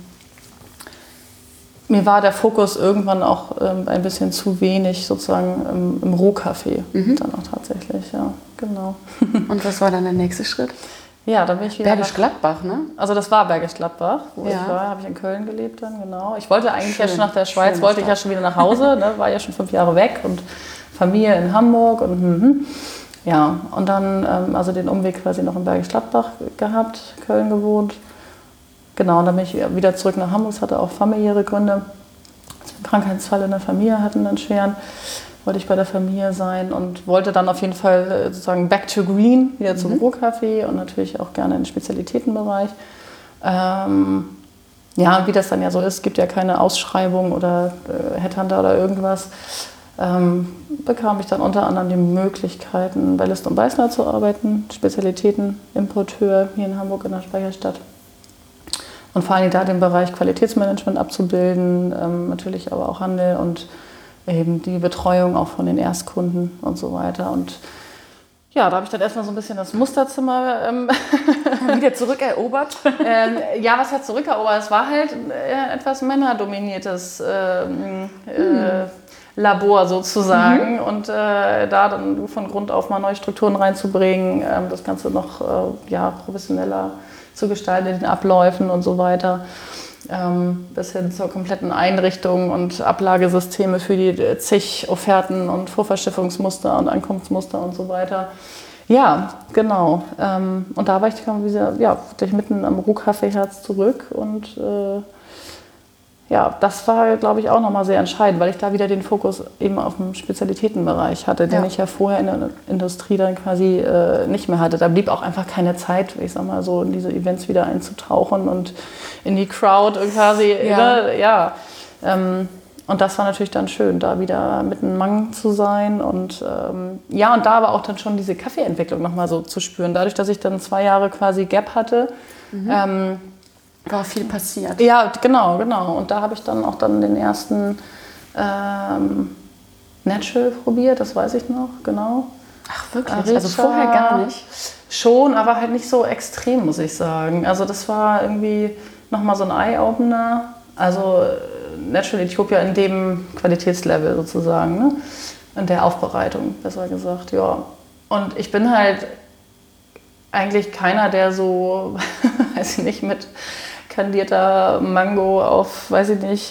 mir war der Fokus irgendwann auch ein bisschen zu wenig sozusagen im Rohkaffee. Dann auch tatsächlich, ja, genau. Und was war dann der nächste Schritt? Ja, dann bin ich wieder Bergisch Gladbach, ne? Also das war Bergisch Gladbach, wo ich war, habe ich in Köln gelebt dann, genau. Ich wollte eigentlich ja schon nach der Schweiz, wollte ich ja schon wieder nach Hause, ne? War ja schon 5 Jahre weg und Familie in Hamburg und ja, und dann also den Umweg quasi noch in Bergisch Gladbach gehabt, Köln gewohnt. Genau, und dann bin ich wieder zurück nach Hamburg, es hatte auch familiäre Gründe. Als wir einen Krankheitsfall in der Familie hatten, einen schweren, wollte ich bei der Familie sein und wollte dann auf jeden Fall sozusagen back to green, wieder zum Rohkaffee und natürlich auch gerne in den Spezialitätenbereich. Ja, wie das dann ja so ist, gibt ja keine Ausschreibung oder Headhunter oder irgendwas, bekam ich dann unter anderem die Möglichkeiten, bei List & Beißner zu arbeiten, Spezialitätenimporteur hier in Hamburg in der Speicherstadt. Und vor allem da den Bereich Qualitätsmanagement abzubilden, natürlich aber auch Handel und eben die Betreuung auch von den Erstkunden und so weiter. Und ja, da habe ich dann erstmal so ein bisschen das Musterzimmer wieder zurückerobert. Ja, was heißt zurückerobert? Es war halt etwas männerdominiertes Labor sozusagen. Und da dann von Grund auf mal neue Strukturen reinzubringen, das Ganze noch professioneller zu gestalten, den Abläufen und so weiter. Bis hin zur kompletten Einrichtung und Ablagesysteme für die zig Offerten und Vorverschiffungsmuster und Ankunftsmuster und so weiter. Ja, genau. Und da war ich wirklich mitten am Rohkaffeeherz zurück und das war, glaube ich, auch nochmal sehr entscheidend, weil ich da wieder den Fokus eben auf dem Spezialitätenbereich hatte, den ich ja vorher in der Industrie dann quasi nicht mehr hatte. Da blieb auch einfach keine Zeit, ich sag mal so, in diese Events wieder einzutauchen und in die Crowd quasi. Und das war natürlich dann schön, da wieder mitten Mang zu sein und und da aber auch dann schon diese Kaffeeentwicklung nochmal so zu spüren. Dadurch, dass ich dann 2 Jahre quasi Gap hatte, war viel passiert. Ja, genau. Und da habe ich dann auch den ersten Natural probiert, das weiß ich noch, genau. Ach wirklich? Also vorher gar nicht? Schon, aber halt nicht so extrem, muss ich sagen. Also das war irgendwie nochmal so ein Eye-Opener. Also Natural Ethiopia in dem Qualitätslevel sozusagen, ne? In der Aufbereitung, besser gesagt, ja. Und ich bin halt eigentlich keiner, der so, weiß ich nicht, mit kandierter Mango auf, weiß ich nicht,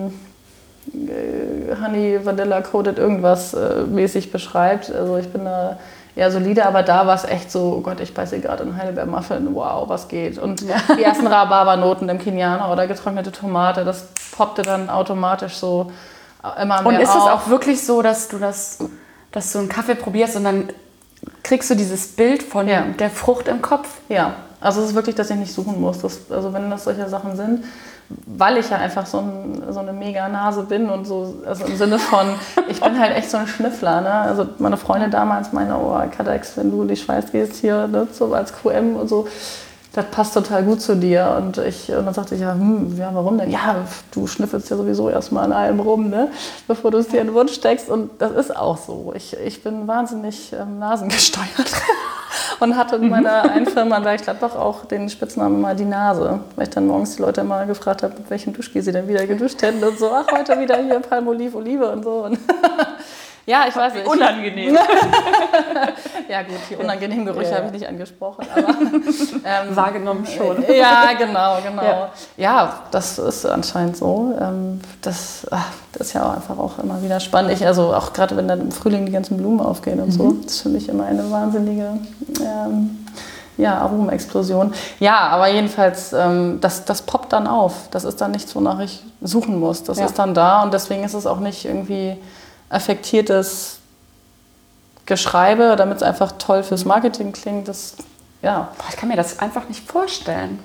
Honey, Vanilla Coated irgendwas mäßig beschreibt. Also ich bin da eher solide, aber da war es echt so, oh Gott, ich beiße gerade einen Heidelbeer-Muffin, wow, was geht. Und die ersten Rhabarbernoten im Kenianer oder getrocknete Tomate, das poppte dann automatisch so immer mehr auf. Und ist es auch wirklich so, dass du einen Kaffee probierst und dann kriegst du dieses Bild von der Frucht im Kopf? Ja, also es ist wirklich, dass ich nicht suchen muss. Also wenn das solche Sachen sind, weil ich ja einfach so eine mega Nase bin und so, also im Sinne von, ich bin halt echt so ein Schnüffler, ne? Also meine Freundin damals meinte, oh Kadex, wenn du in die Schweiz gehst hier, ne, so als QM und so, das passt total gut zu dir. Und dann sagte ich, warum denn? Ja, du schnüffelst ja sowieso erstmal an allem rum, ne? Bevor du es dir in den Mund steckst. Und das ist auch so. Ich bin wahnsinnig nasengesteuert. Und hatte in meiner einen Firma in Bergisch Gladbach auch den Spitznamen mal die Nase. Weil ich dann morgens die Leute immer gefragt habe, mit welchem Duschgel sie denn wieder geduscht hätten und so. Ach, heute wieder hier Palmolive, Olive und so. Und ja, ich weiß nicht. Unangenehm. Ja gut, die unangenehmen Gerüche habe ich nicht angesprochen. Aber, wahrgenommen schon. Ja, genau. Ja, das ist anscheinend so. Das ist ja auch einfach auch immer wieder spannend. Also auch gerade wenn dann im Frühling die ganzen Blumen aufgehen und so, das ist für mich immer eine wahnsinnige Aromenexplosion. Ja, aber jedenfalls, das poppt dann auf. Das ist dann nichts, wonach ich suchen muss. Das ist dann da und deswegen ist es auch nicht irgendwie affektiertes Geschreibe, damit es einfach toll fürs Marketing klingt. Ich kann mir das einfach nicht vorstellen.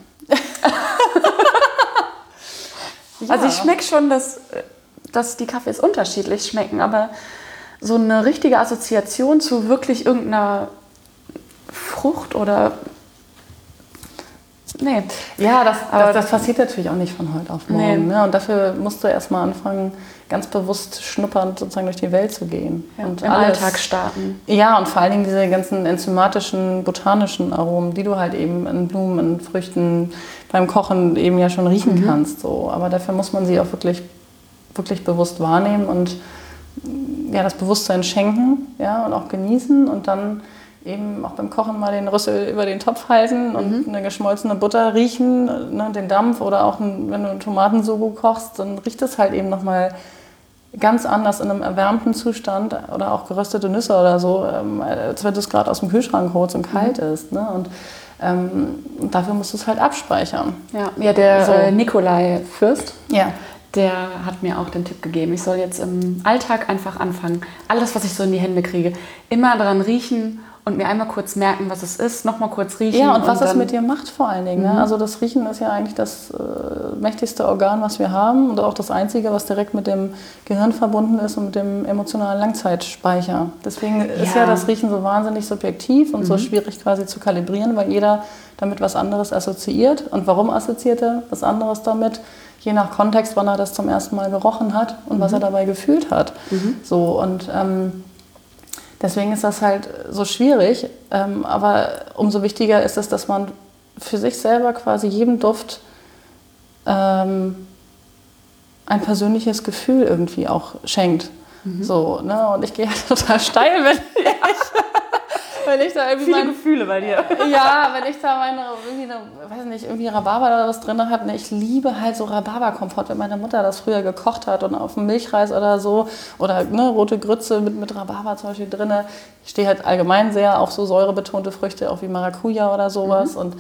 Also ich schmecke schon, dass die Kaffees unterschiedlich schmecken, aber so eine richtige Assoziation zu wirklich irgendeiner Frucht oder Nee. Ja, das passiert natürlich auch nicht von heute auf morgen. Ne? Und dafür musst du erstmal anfangen, ganz bewusst schnuppernd sozusagen durch die Welt zu gehen. Ja, und im Alltag starten. Ja, und vor allen Dingen diese ganzen enzymatischen, botanischen Aromen, die du halt eben in Blumen, in Früchten, beim Kochen eben ja schon riechen kannst. So. Aber dafür muss man sie auch wirklich, wirklich bewusst wahrnehmen und ja, das Bewusstsein schenken, ja, und auch genießen und dann eben auch beim Kochen mal den Rüssel über den Topf halten und eine geschmolzene Butter riechen, ne, den Dampf oder auch wenn du einen Tomatensugo kochst, dann riecht es halt eben nochmal ganz anders in einem erwärmten Zustand oder auch geröstete Nüsse oder so, als wenn du es gerade aus dem Kühlschrank holst und kalt ist. Ne? Und dafür musst du es halt abspeichern. Ja, der Nikolai Fürst, ja. Der hat mir auch den Tipp gegeben, ich soll jetzt im Alltag einfach anfangen, alles, was ich so in die Hände kriege, immer dran riechen und mir einmal kurz merken, was es ist, nochmal kurz riechen. Ja, und was es mit dir macht vor allen Dingen. Ne? Also das Riechen ist ja eigentlich das mächtigste Organ, was wir haben und auch das einzige, was direkt mit dem Gehirn verbunden ist und mit dem emotionalen Langzeitspeicher. Deswegen ist ja das Riechen so wahnsinnig subjektiv und so schwierig quasi zu kalibrieren, weil jeder damit was anderes assoziiert. Und warum assoziiert er was anderes damit? Je nach Kontext, wann er das zum ersten Mal gerochen hat und was er dabei gefühlt hat. So, und deswegen ist das halt so schwierig. Aber umso wichtiger ist es, dass man für sich selber quasi jedem Duft ein persönliches Gefühl irgendwie auch schenkt. So, ne? Und ich gehe halt total steil, wenn ich da irgendwie viele Gefühle bei dir. Ja, wenn ich da irgendwie Rhabarber oder was drin habe. Ne, ich liebe halt so Rhabarberkompott, wenn meine Mutter das früher gekocht hat und auf dem Milchreis oder so. Oder ne, rote Grütze mit Rhabarber zum Beispiel drin. Ich stehe halt allgemein sehr auf so säurebetonte Früchte, auch wie Maracuja oder sowas. Und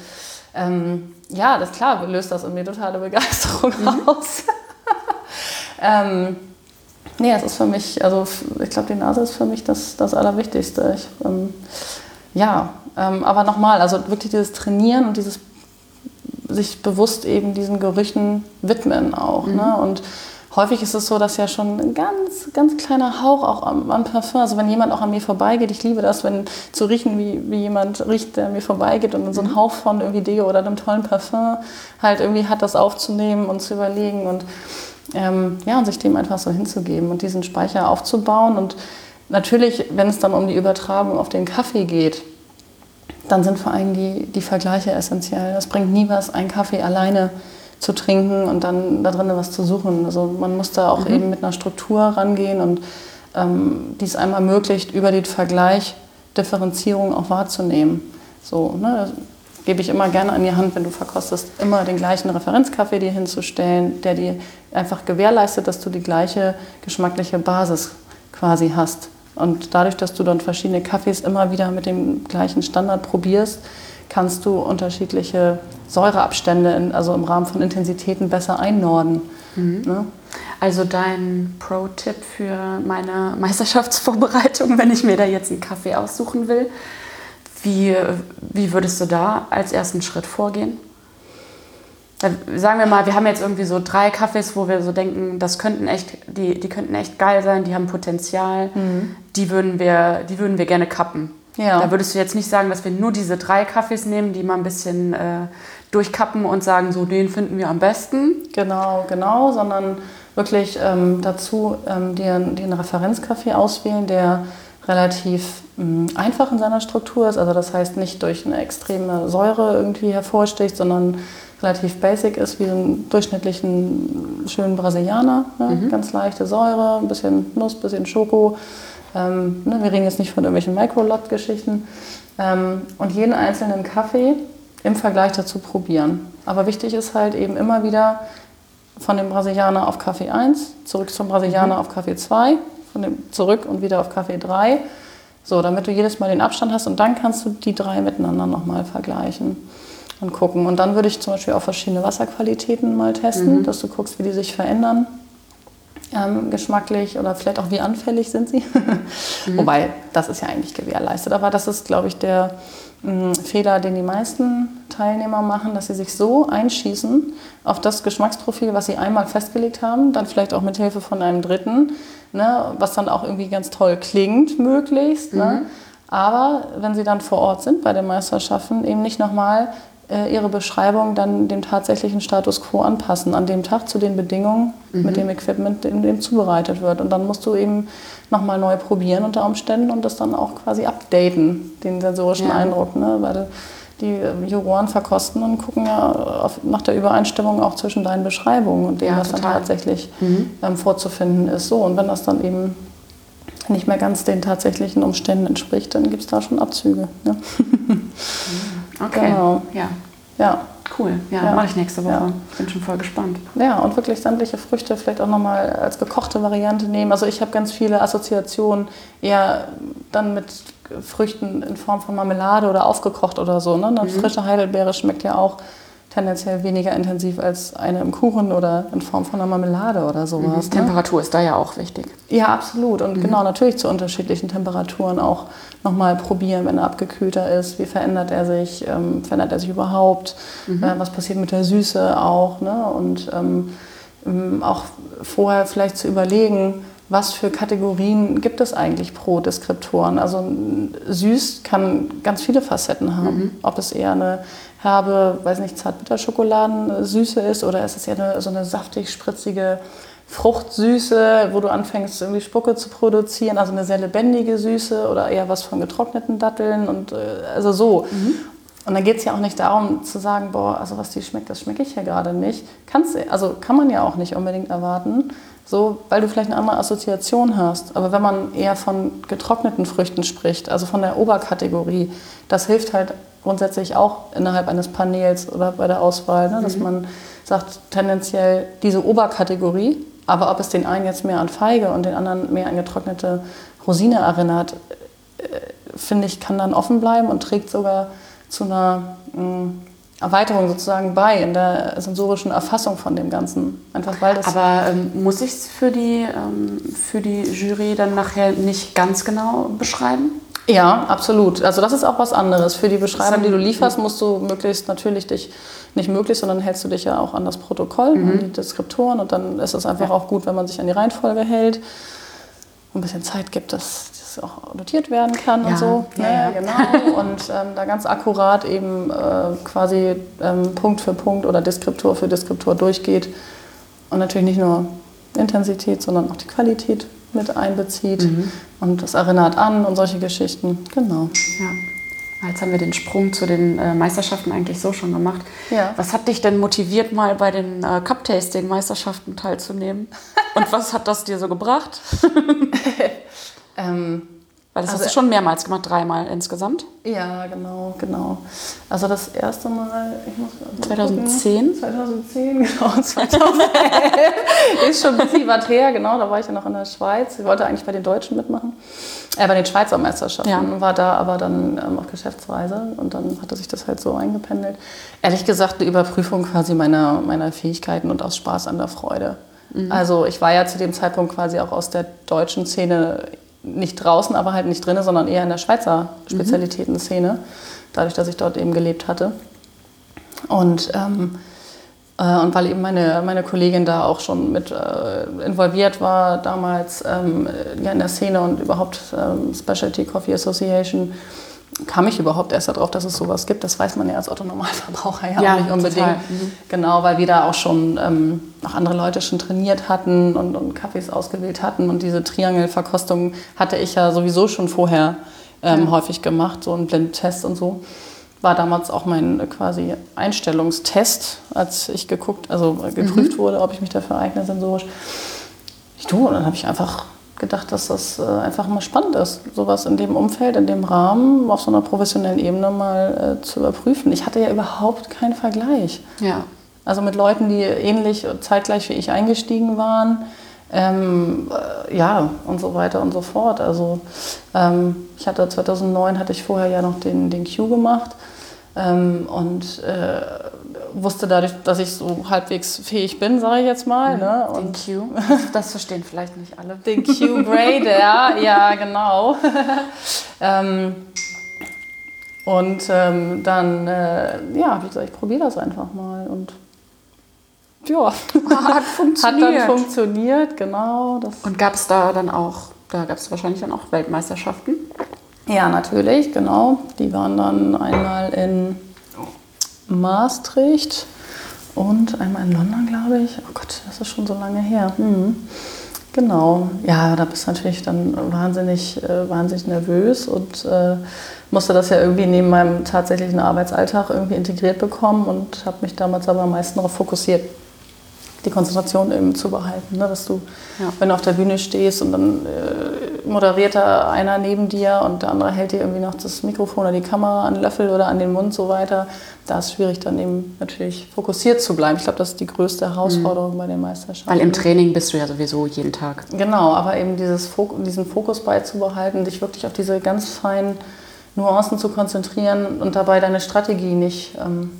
ja, das klar, löst das in mir totale Begeisterung aus. Nee, es ist für mich, also ich glaube, die Nase ist für mich das Allerwichtigste. Aber nochmal, also wirklich dieses Trainieren und dieses sich bewusst eben diesen Gerüchen widmen auch. Ne? Und häufig ist es so, dass ja schon ein ganz, ganz kleiner Hauch auch an Parfum, also wenn jemand auch an mir vorbeigeht, ich liebe das, wenn zu riechen, wie jemand riecht, der an mir vorbeigeht und dann so ein Hauch von irgendwie Deo oder einem tollen Parfum halt irgendwie hat, das aufzunehmen und zu überlegen und und sich dem einfach so hinzugeben und diesen Speicher aufzubauen. Und natürlich, wenn es dann um die Übertragung auf den Kaffee geht, dann sind vor allem die Vergleiche essentiell. Es bringt nie was, einen Kaffee alleine zu trinken und dann da drin was zu suchen. Also man muss da auch eben mit einer Struktur rangehen und die es einem ermöglicht, über den Vergleich Differenzierung auch wahrzunehmen. So, ne? Gebe ich immer gerne an die Hand, wenn du verkostest, immer den gleichen Referenzkaffee dir hinzustellen, der dir einfach gewährleistet, dass du die gleiche geschmackliche Basis quasi hast. Und dadurch, dass du dann verschiedene Kaffees immer wieder mit dem gleichen Standard probierst, kannst du unterschiedliche Säureabstände also im Rahmen von Intensitäten besser einnorden. Ne? Also dein Pro-Tipp für meine Meisterschaftsvorbereitung, wenn ich mir da jetzt einen Kaffee aussuchen will, wie würdest du da als ersten Schritt vorgehen? Sagen wir mal, wir haben jetzt irgendwie so 3 Kaffees, wo wir so denken, die könnten echt geil sein, die haben Potenzial, die würden wir gerne kappen. Ja. Da würdest du jetzt nicht sagen, dass wir nur diese 3 Kaffees nehmen, die mal ein bisschen durchkappen und sagen, so den finden wir am besten. Genau, sondern wirklich dazu den Referenzkaffee auswählen, der relativ einfach in seiner Struktur ist. Also das heißt nicht durch eine extreme Säure irgendwie hervorsticht, sondern relativ basic ist, wie so einen durchschnittlichen schönen Brasilianer. Ne? Ganz leichte Säure, ein bisschen Nuss, ein bisschen Schoko. Wir reden jetzt nicht von irgendwelchen Micro-Lot-Geschichten. Und jeden einzelnen Kaffee im Vergleich dazu probieren. Aber wichtig ist halt eben immer wieder von dem Brasilianer auf Kaffee 1, zurück zum Brasilianer auf Kaffee 2, von dem zurück und wieder auf Kaffee 3. So, damit du jedes Mal den Abstand hast und dann kannst du die 3 miteinander nochmal vergleichen und gucken. Und dann würde ich zum Beispiel auch verschiedene Wasserqualitäten mal testen, dass du guckst, wie die sich verändern, geschmacklich oder vielleicht auch wie anfällig sind sie. Wobei, das ist ja eigentlich gewährleistet. Aber das ist, glaube ich, der Fehler, den die meisten Teilnehmer machen, dass sie sich so einschießen auf das Geschmacksprofil, was sie einmal festgelegt haben, dann vielleicht auch mit Hilfe von einem Dritten, ne, was dann auch irgendwie ganz toll klingt, möglichst. Ne? Aber wenn sie dann vor Ort sind bei den Meisterschaften, eben nicht nochmal ihre Beschreibung dann dem tatsächlichen Status quo anpassen, an dem Tag zu den Bedingungen mit dem Equipment, in dem zubereitet wird. Und dann musst du eben nochmal neu probieren unter Umständen und das dann auch quasi updaten, den sensorischen Eindruck. Ne? Weil die Juroren verkosten und gucken ja nach der Übereinstimmung auch zwischen deinen Beschreibungen und dem, was dann tatsächlich vorzufinden ist. So, und wenn das dann eben nicht mehr ganz den tatsächlichen Umständen entspricht, dann gibt es da schon Abzüge. Ne? Okay, genau. Ja. Cool, mache ich nächste Woche. Ja. Ich bin schon voll gespannt. Ja, und wirklich sämtliche Früchte vielleicht auch nochmal als gekochte Variante nehmen. Also ich habe ganz viele Assoziationen eher dann mit Früchten in Form von Marmelade oder aufgekocht oder so. Ne? Eine frische Heidelbeere schmeckt ja auch tendenziell weniger intensiv als eine im Kuchen oder in Form von einer Marmelade oder sowas. Temperatur ist da ja auch wichtig. Ja, absolut. Und genau, natürlich zu unterschiedlichen Temperaturen auch nochmal probieren, wenn er abgekühlter ist. Wie verändert er sich? Verändert er sich überhaupt? Was passiert mit der Süße auch? Ne? Und auch vorher vielleicht zu überlegen, was für Kategorien gibt es eigentlich pro Deskriptoren? Also süß kann ganz viele Facetten haben. Ob es eher eine herbe, weiß nicht, Zartbitterschokoladensüße ist oder ist es eher so eine saftig spritzige Fruchtsüße, wo du anfängst irgendwie Spucke zu produzieren, also eine sehr lebendige Süße oder eher was von getrockneten Datteln und also so. Und dann geht es ja auch nicht darum zu sagen, boah, also was die schmeckt, das schmecke ich ja gerade nicht. Also kann man ja auch nicht unbedingt erwarten, so, weil du vielleicht eine andere Assoziation hast. Aber wenn man eher von getrockneten Früchten spricht, also von der Oberkategorie, das hilft halt grundsätzlich auch innerhalb eines Panels oder bei der Auswahl, ne, dass man sagt, tendenziell diese Oberkategorie, aber ob es den einen jetzt mehr an Feige und den anderen mehr an getrocknete Rosine erinnert, finde ich, kann dann offen bleiben und trägt sogar zu einer Erweiterung sozusagen bei in der sensorischen Erfassung von dem Ganzen. Einfach weil das. Aber muss ich es für die Jury dann nachher nicht ganz genau beschreiben? Ja, absolut. Also das ist auch was anderes. Für die Beschreibung, die du lieferst, musst du möglichst natürlich sondern hältst du dich ja auch an das Protokoll, an die Deskriptoren und dann ist es einfach auch gut, wenn man sich an die Reihenfolge hält und ein bisschen Zeit gibt, dass das auch notiert werden kann und so. Ja, genau. Und da ganz akkurat eben quasi Punkt für Punkt oder Deskriptor für Deskriptor durchgeht und natürlich nicht nur Intensität, sondern auch die Qualität mit einbezieht und das erinnert an und solche Geschichten. Genau. Ja. Jetzt haben wir den Sprung zu den Meisterschaften eigentlich so schon gemacht. Ja. Was hat dich denn motiviert, mal bei den Cup-Tasting-Meisterschaften teilzunehmen? Und was hat das dir so gebracht? Weil das hast du schon mehrmals gemacht, 3-mal insgesamt. Ja, genau. Also das erste Mal, ich muss 2010? 2010, genau, 2011. Ist schon ein bisschen was her, genau, da war ich ja noch in der Schweiz. Ich wollte eigentlich bei den Deutschen mitmachen, bei den Schweizer Meisterschaften, war da aber dann auf Geschäftsreise und dann hatte sich das halt so eingependelt. Ehrlich gesagt, eine Überprüfung quasi meiner Fähigkeiten und aus Spaß an der Freude. Also ich war ja zu dem Zeitpunkt quasi auch aus der deutschen Szene nicht draußen, aber halt nicht drin, sondern eher in der Schweizer Spezialitätenszene, dadurch, dass ich dort eben gelebt hatte. Und weil eben meine Kollegin da auch schon mit involviert war, damals in der Szene und überhaupt Specialty Coffee Association, kam ich überhaupt erst darauf, dass es sowas gibt. Das weiß man ja als Otto-Normalverbraucher ja auch nicht unbedingt. Genau, weil wir da auch schon noch andere Leute schon trainiert hatten und Kaffees ausgewählt hatten. Und diese Triangelverkostung hatte ich ja sowieso schon vorher häufig gemacht, so ein Blindtest und so. War damals auch mein quasi Einstellungstest, als ich geprüft wurde, ob ich mich dafür eigne, sensorisch. Und dann habe ich einfach gedacht, dass das einfach mal spannend ist, sowas in dem Umfeld, in dem Rahmen, auf so einer professionellen Ebene mal zu überprüfen. Ich hatte ja überhaupt keinen Vergleich. Ja. Also mit Leuten, die ähnlich zeitgleich wie ich eingestiegen waren, und so weiter und so fort. Also ich hatte 2009 vorher ja noch den Q gemacht und wusste dadurch, dass ich so halbwegs fähig bin, sage ich jetzt mal. Ne? Den Q, das verstehen vielleicht nicht alle. Den Q-Grade, ja, genau. Dann habe ich gesagt, ich probiere das einfach mal. Und ja, hat funktioniert. Hat dann funktioniert, genau. Und gab es da gab es wahrscheinlich dann auch Weltmeisterschaften? Ja, natürlich, genau. Die waren dann einmal in Maastricht und einmal in London, glaube ich. Oh Gott, das ist schon so lange her. Genau. Ja, da bist du natürlich dann wahnsinnig nervös und musste das ja irgendwie neben meinem tatsächlichen Arbeitsalltag irgendwie integriert bekommen und habe mich damals aber am meisten darauf fokussiert, die Konzentration eben zu behalten. Ne? Dass du, wenn du auf der Bühne stehst und dann moderiert da einer neben dir und der andere hält dir irgendwie noch das Mikrofon oder die Kamera an den Löffel oder an den Mund so weiter, da ist es schwierig dann eben natürlich fokussiert zu bleiben. Ich glaube, das ist die größte Herausforderung bei den Meisterschaften. Weil im Training bist du ja sowieso jeden Tag. Genau, aber eben diesen Fokus beizubehalten, dich wirklich auf diese ganz feinen Nuancen zu konzentrieren und dabei deine Strategie nicht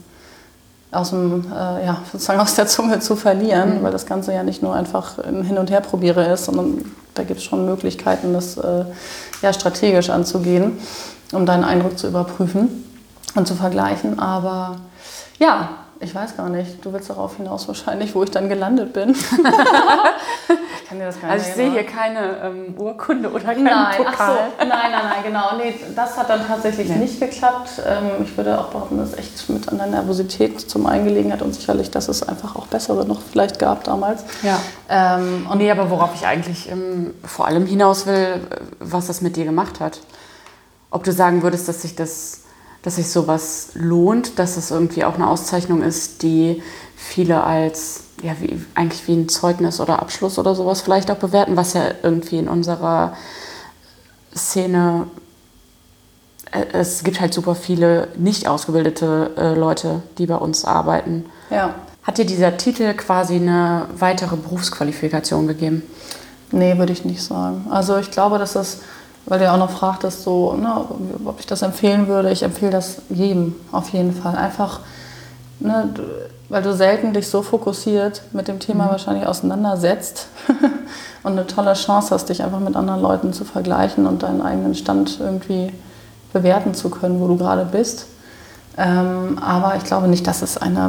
sozusagen aus der Zunge zu verlieren, weil das Ganze ja nicht nur einfach ein Hin- und Herprobiere ist, sondern da gibt es schon Möglichkeiten, das strategisch anzugehen, um deinen Eindruck zu überprüfen und zu vergleichen. Aber ja, ich weiß gar nicht, du willst darauf hinaus wahrscheinlich, wo ich dann gelandet bin. Ich kann dir das gar nicht Also ich sehe hier keine Urkunde oder keinen Pokal. Ach so, nein, genau. Nee, das hat dann tatsächlich nicht geklappt. Ich würde auch behaupten, das ist echt mit an der Nervosität zum einen gelegen hat und sicherlich, dass es einfach auch bessere noch vielleicht gab damals. Ja. Aber worauf ich eigentlich vor allem hinaus will, was das mit dir gemacht hat. Ob du sagen würdest, dass sich sowas lohnt, dass es irgendwie auch eine Auszeichnung ist, die viele als eigentlich wie ein Zeugnis oder Abschluss oder sowas vielleicht auch bewerten, was ja irgendwie in unserer Szene, es gibt halt super viele nicht ausgebildete Leute, die bei uns arbeiten. Ja. Hat dir dieser Titel quasi eine weitere Berufsqualifikation gegeben? Nee, würde ich nicht sagen. Also ich glaube, dass das, weil du ja auch noch fragtest, so, ne, ob ich das empfehlen würde, ich empfehle das jedem auf jeden Fall. Einfach, ne, weil du selten dich so fokussiert mit dem Thema wahrscheinlich auseinandersetzt und eine tolle Chance hast, dich einfach mit anderen Leuten zu vergleichen und deinen eigenen Stand irgendwie bewerten zu können, wo du gerade bist. Aber ich glaube nicht, dass es eine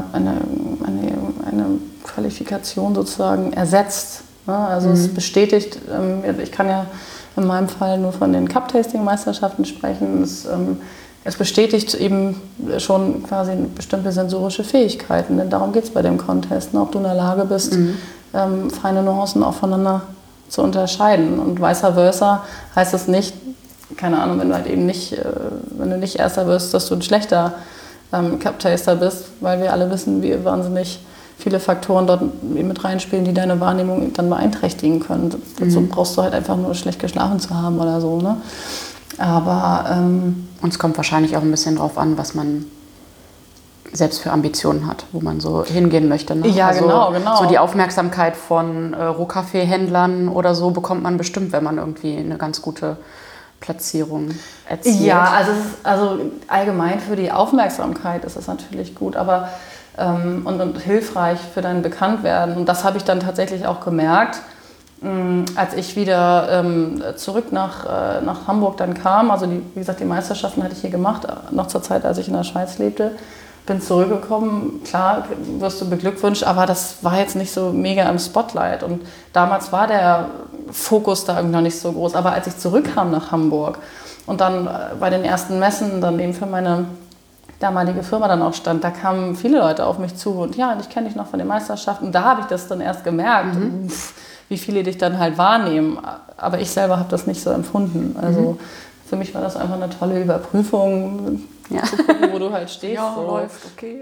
Qualifikation sozusagen ersetzt. Ne? Also es bestätigt, ich kann ja in meinem Fall nur von den Cup-Tasting-Meisterschaften sprechen. Es bestätigt eben schon quasi bestimmte sensorische Fähigkeiten, denn darum geht es bei dem Contest, ne? Ob du in der Lage bist, feine Nuancen auch voneinander zu unterscheiden. Und vice versa heißt es nicht, keine Ahnung, wenn du halt eben nicht, wenn du nicht Erster wirst, dass du ein schlechter Cup-Taster bist, weil wir alle wissen, wie wahnsinnig viele Faktoren dort mit reinspielen, die deine Wahrnehmung dann beeinträchtigen können. Dazu brauchst du halt einfach nur schlecht geschlafen zu haben oder so. Ne? Aber und es kommt wahrscheinlich auch ein bisschen drauf an, was man selbst für Ambitionen hat, wo man so hingehen möchte. Ne? Ja, also, genau. So die Aufmerksamkeit von Rohkaffeehändlern oder so bekommt man bestimmt, wenn man irgendwie eine ganz gute Platzierung erzielt. Ja, also allgemein für die Aufmerksamkeit ist es natürlich gut, aber und hilfreich für dein Bekanntwerden. Und das habe ich dann tatsächlich auch gemerkt, als ich wieder zurück nach Hamburg dann kam. Also wie gesagt, die Meisterschaften hatte ich hier gemacht, noch zur Zeit, als ich in der Schweiz lebte. Bin zurückgekommen, klar, wirst du beglückwünscht, aber das war jetzt nicht so mega im Spotlight. Und damals war der Fokus da irgendwie noch nicht so groß. Aber als ich zurückkam nach Hamburg und dann bei den ersten Messen dann eben für meine damalige Firma dann auch stand, da kamen viele Leute auf mich zu und ja, ich kenne dich noch von den Meisterschaften. Da habe ich das dann erst gemerkt, wie viele dich dann halt wahrnehmen. Aber ich selber habe das nicht so empfunden. Also für mich war das einfach eine tolle Überprüfung, zu gucken, wo du halt stehst. Ja, so. läuft, okay.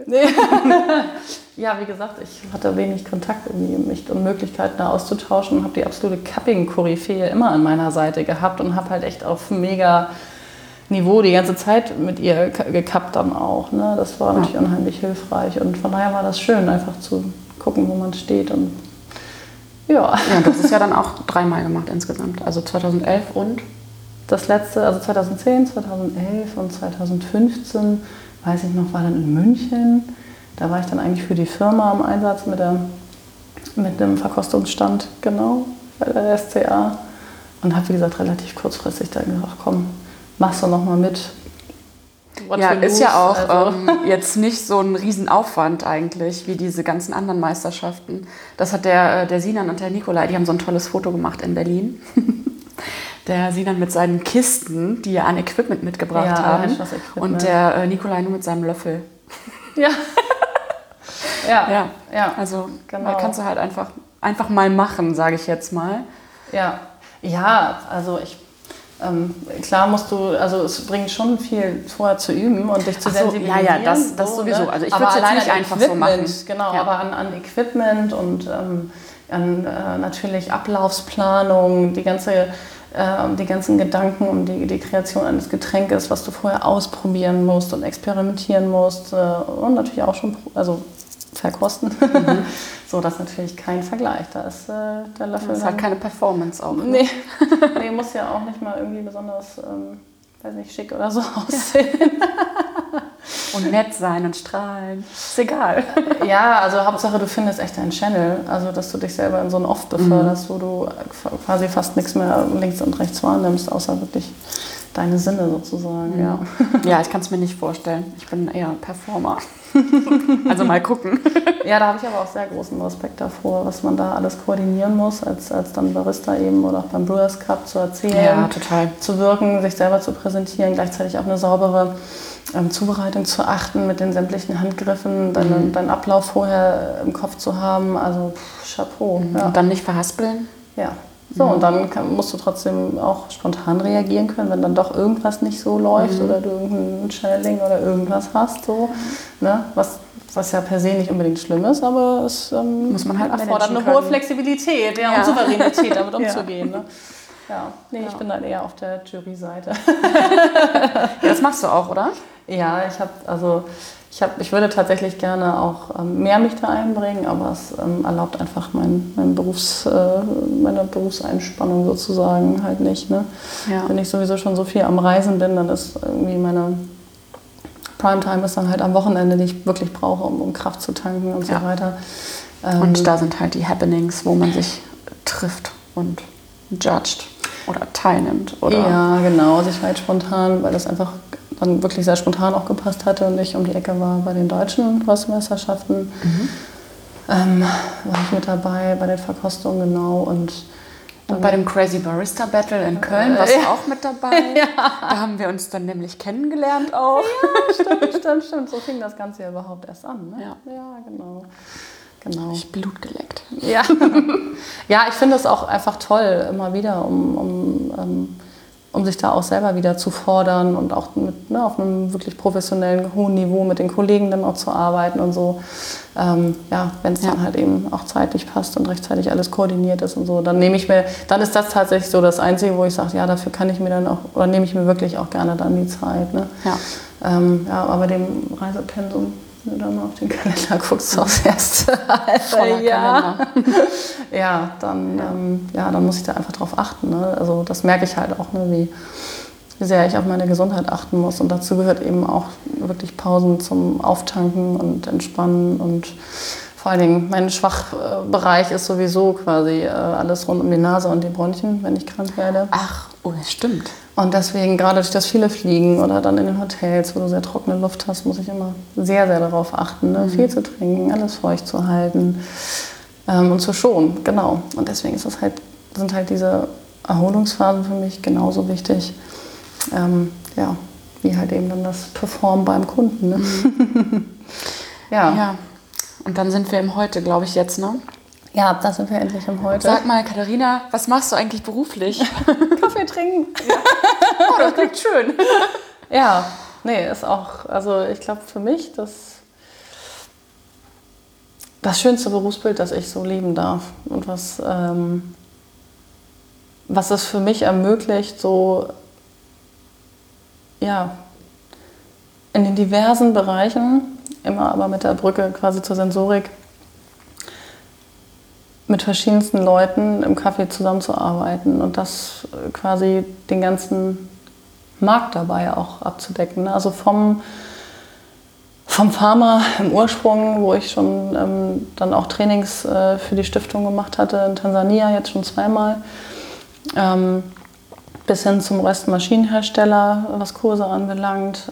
Ja, wie gesagt, ich hatte wenig Kontakt irgendwie und Möglichkeiten da auszutauschen und habe die absolute Cupping-Koryphäe immer an meiner Seite gehabt und habe halt echt auf mega Niveau die ganze Zeit mit ihr gekappt dann auch. Ne? Das war natürlich unheimlich hilfreich und von daher war das schön, einfach zu gucken, wo man steht. Und ja, das ist ja dann auch 3-mal gemacht insgesamt, also 2011 und? Das letzte, also 2010, 2011 und 2015, weiß ich noch, war dann in München. Da war ich dann eigentlich für die Firma im Einsatz mit dem Verkostungsstand, genau, bei der SCA. Und habe, wie gesagt, relativ kurzfristig dann gesagt, komm, machst du noch mal mit. Ja, ist ja auch jetzt nicht so ein Riesenaufwand eigentlich, wie diese ganzen anderen Meisterschaften. Das hat der Sinan und der Nikolai, die haben so ein tolles Foto gemacht in Berlin. Der Sinan mit seinen Kisten, die er an Equipment mitgebracht haben. Und der Nikolai nur mit seinem Löffel. Ja. Ja. Also genau. da kannst du halt einfach mal machen, sage ich jetzt mal. Ja, also klar musst du, also es bringt schon viel vorher zu üben und dich zu sensibilisieren. Ja, das sowieso. Ne? Also ich würde es jetzt nicht einfach so machen. Genau, aber an Equipment und an natürlich Ablaufsplanung, die ganzen Gedanken um die Kreation eines Getränkes, was du vorher ausprobieren musst und experimentieren musst und natürlich auch schon verkosten. So, das ist natürlich kein Vergleich. Da ist der Löffel. Das ist halt keine Performance auch. Ne? Nee, muss ja auch nicht mal irgendwie besonders, weiß nicht, schick oder so aussehen. Und nett sein und strahlen. Ist egal. Ja, also Hauptsache, du findest echt deinen Channel. Also, dass du dich selber in so ein Off beförderst, wo du quasi fast nichts mehr links und rechts wahrnimmst, außer wirklich deine Sinne sozusagen. Ja, ich kann es mir nicht vorstellen. Ich bin eher Performer. Also mal gucken. Ja, da habe ich aber auch sehr großen Respekt davor, was man da alles koordinieren muss, als dann Barista eben oder auch beim Brewers Cup zu erzählen, ja, total. zu wirken, sich selber zu präsentieren, gleichzeitig auf eine saubere Zubereitung zu achten mit den sämtlichen Handgriffen, deinen Ablauf vorher im Kopf zu haben. Also Chapeau. Ja. Und dann nicht verhaspeln. Ja. So, und dann musst du trotzdem auch spontan reagieren können, wenn dann doch irgendwas nicht so läuft oder du irgendein Channeling oder irgendwas hast. So, ne? Was ja per se nicht unbedingt schlimm ist, aber es muss man halt erfordert eine hohe Flexibilität und Souveränität, damit umzugehen. Ne? Ja, ich bin dann eher auf der Jury-Seite. Ja, das machst du auch, oder? Ja, ich würde tatsächlich gerne auch mehr mich da einbringen, aber es erlaubt einfach meine Berufseinspannung sozusagen halt nicht. Ne? Ja. Wenn ich sowieso schon so viel am Reisen bin, dann ist irgendwie meine Primetime ist dann halt am Wochenende, die ich wirklich brauche, um Kraft zu tanken und so weiter. Und da sind halt die Happenings, wo man sich trifft und judged oder teilnimmt. Oder ja, genau. Also ich war jetzt spontan, weil das einfach dann wirklich sehr spontan auch gepasst hatte und ich um die Ecke war bei den deutschen Röstmeisterschaften. War ich mit dabei bei den Verkostungen, genau. Und bei dem Crazy Barista Battle in Köln warst du auch mit dabei. Ja. Da haben wir uns dann nämlich kennengelernt auch. Ja, stimmt. So fing das Ganze ja überhaupt erst an. Ne? Ja, genau. Ich Blut geleckt. Ja, ich finde es auch einfach toll, immer wieder, um sich da auch selber wieder zu fordern und auch auf einem wirklich professionellen, hohen Niveau mit den Kollegen dann auch zu arbeiten und so. Wenn es dann halt eben auch zeitlich passt und rechtzeitig alles koordiniert ist und so, dann ist das tatsächlich so das Einzige, wo ich sage, ja, dafür kann ich mir dann auch, oder nehme ich mir wirklich auch gerne dann die Zeit. Ne? Aber dem Reisepensum, wenn du dann auf den Kalender guckst, aufs erste halbe Jahr. Dann muss ich da einfach drauf achten. Ne? Also das merke ich halt auch, ne? Wie sehr ich auf meine Gesundheit achten muss. Und dazu gehört eben auch wirklich Pausen zum Auftanken und Entspannen. Und vor allen Dingen mein Schwachbereich ist sowieso quasi alles rund um die Nase und die Bronchien, wenn ich krank werde. Ach, das stimmt. Und deswegen, gerade durch das viele Fliegen oder dann in den Hotels, wo du sehr trockene Luft hast, muss ich immer sehr, sehr darauf achten, ne? Viel zu trinken, alles feucht zu halten und zu schonen, genau. Und deswegen sind halt diese Erholungsphasen für mich genauso wichtig, wie halt eben dann das Performen beim Kunden. Ne? Ja. Und dann sind wir im Heute, glaube ich, jetzt, ne? Ja, da sind wir endlich im Heute. Sag mal, Katharina, was machst du eigentlich beruflich? Kaffee trinken. Ja. Oh, das klingt schön. Ja, ist auch, also ich glaube für mich das schönste Berufsbild, das ich so leben darf und was es für mich ermöglicht, so in den diversen Bereichen, immer aber mit der Brücke quasi zur Sensorik, mit verschiedensten Leuten im Café zusammenzuarbeiten und das quasi den ganzen Markt dabei auch abzudecken. Also vom Pharma im Ursprung, wo ich schon dann auch Trainings für die Stiftung gemacht hatte, in Tansania jetzt schon zweimal, bis hin zum Röstmaschinenhersteller, was Kurse anbelangt.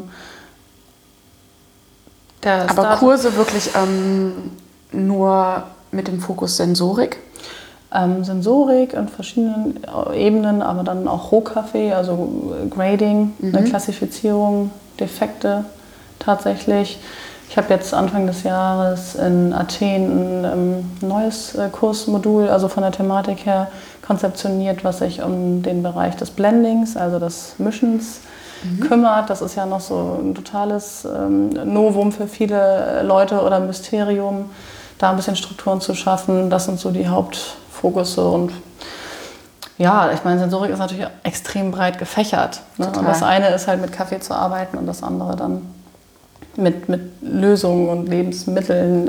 Aber Kurse wirklich nur mit dem Fokus Sensorik? Sensorik in verschiedenen Ebenen, aber dann auch Rohkaffee, also Grading, eine Klassifizierung, Defekte tatsächlich. Ich habe jetzt Anfang des Jahres in Athen ein neues Kursmodul, also von der Thematik her, konzeptioniert, was sich um den Bereich des Blendings, also des Mischens, kümmert. Das ist ja noch so ein totales Novum für viele Leute oder Mysterium, da ein bisschen Strukturen zu schaffen. Das sind so die Hauptfokusse. Und ja, ich meine, Sensorik ist natürlich extrem breit gefächert. Ne? Und das eine ist halt mit Kaffee zu arbeiten und das andere dann mit Lösungen und Lebensmitteln,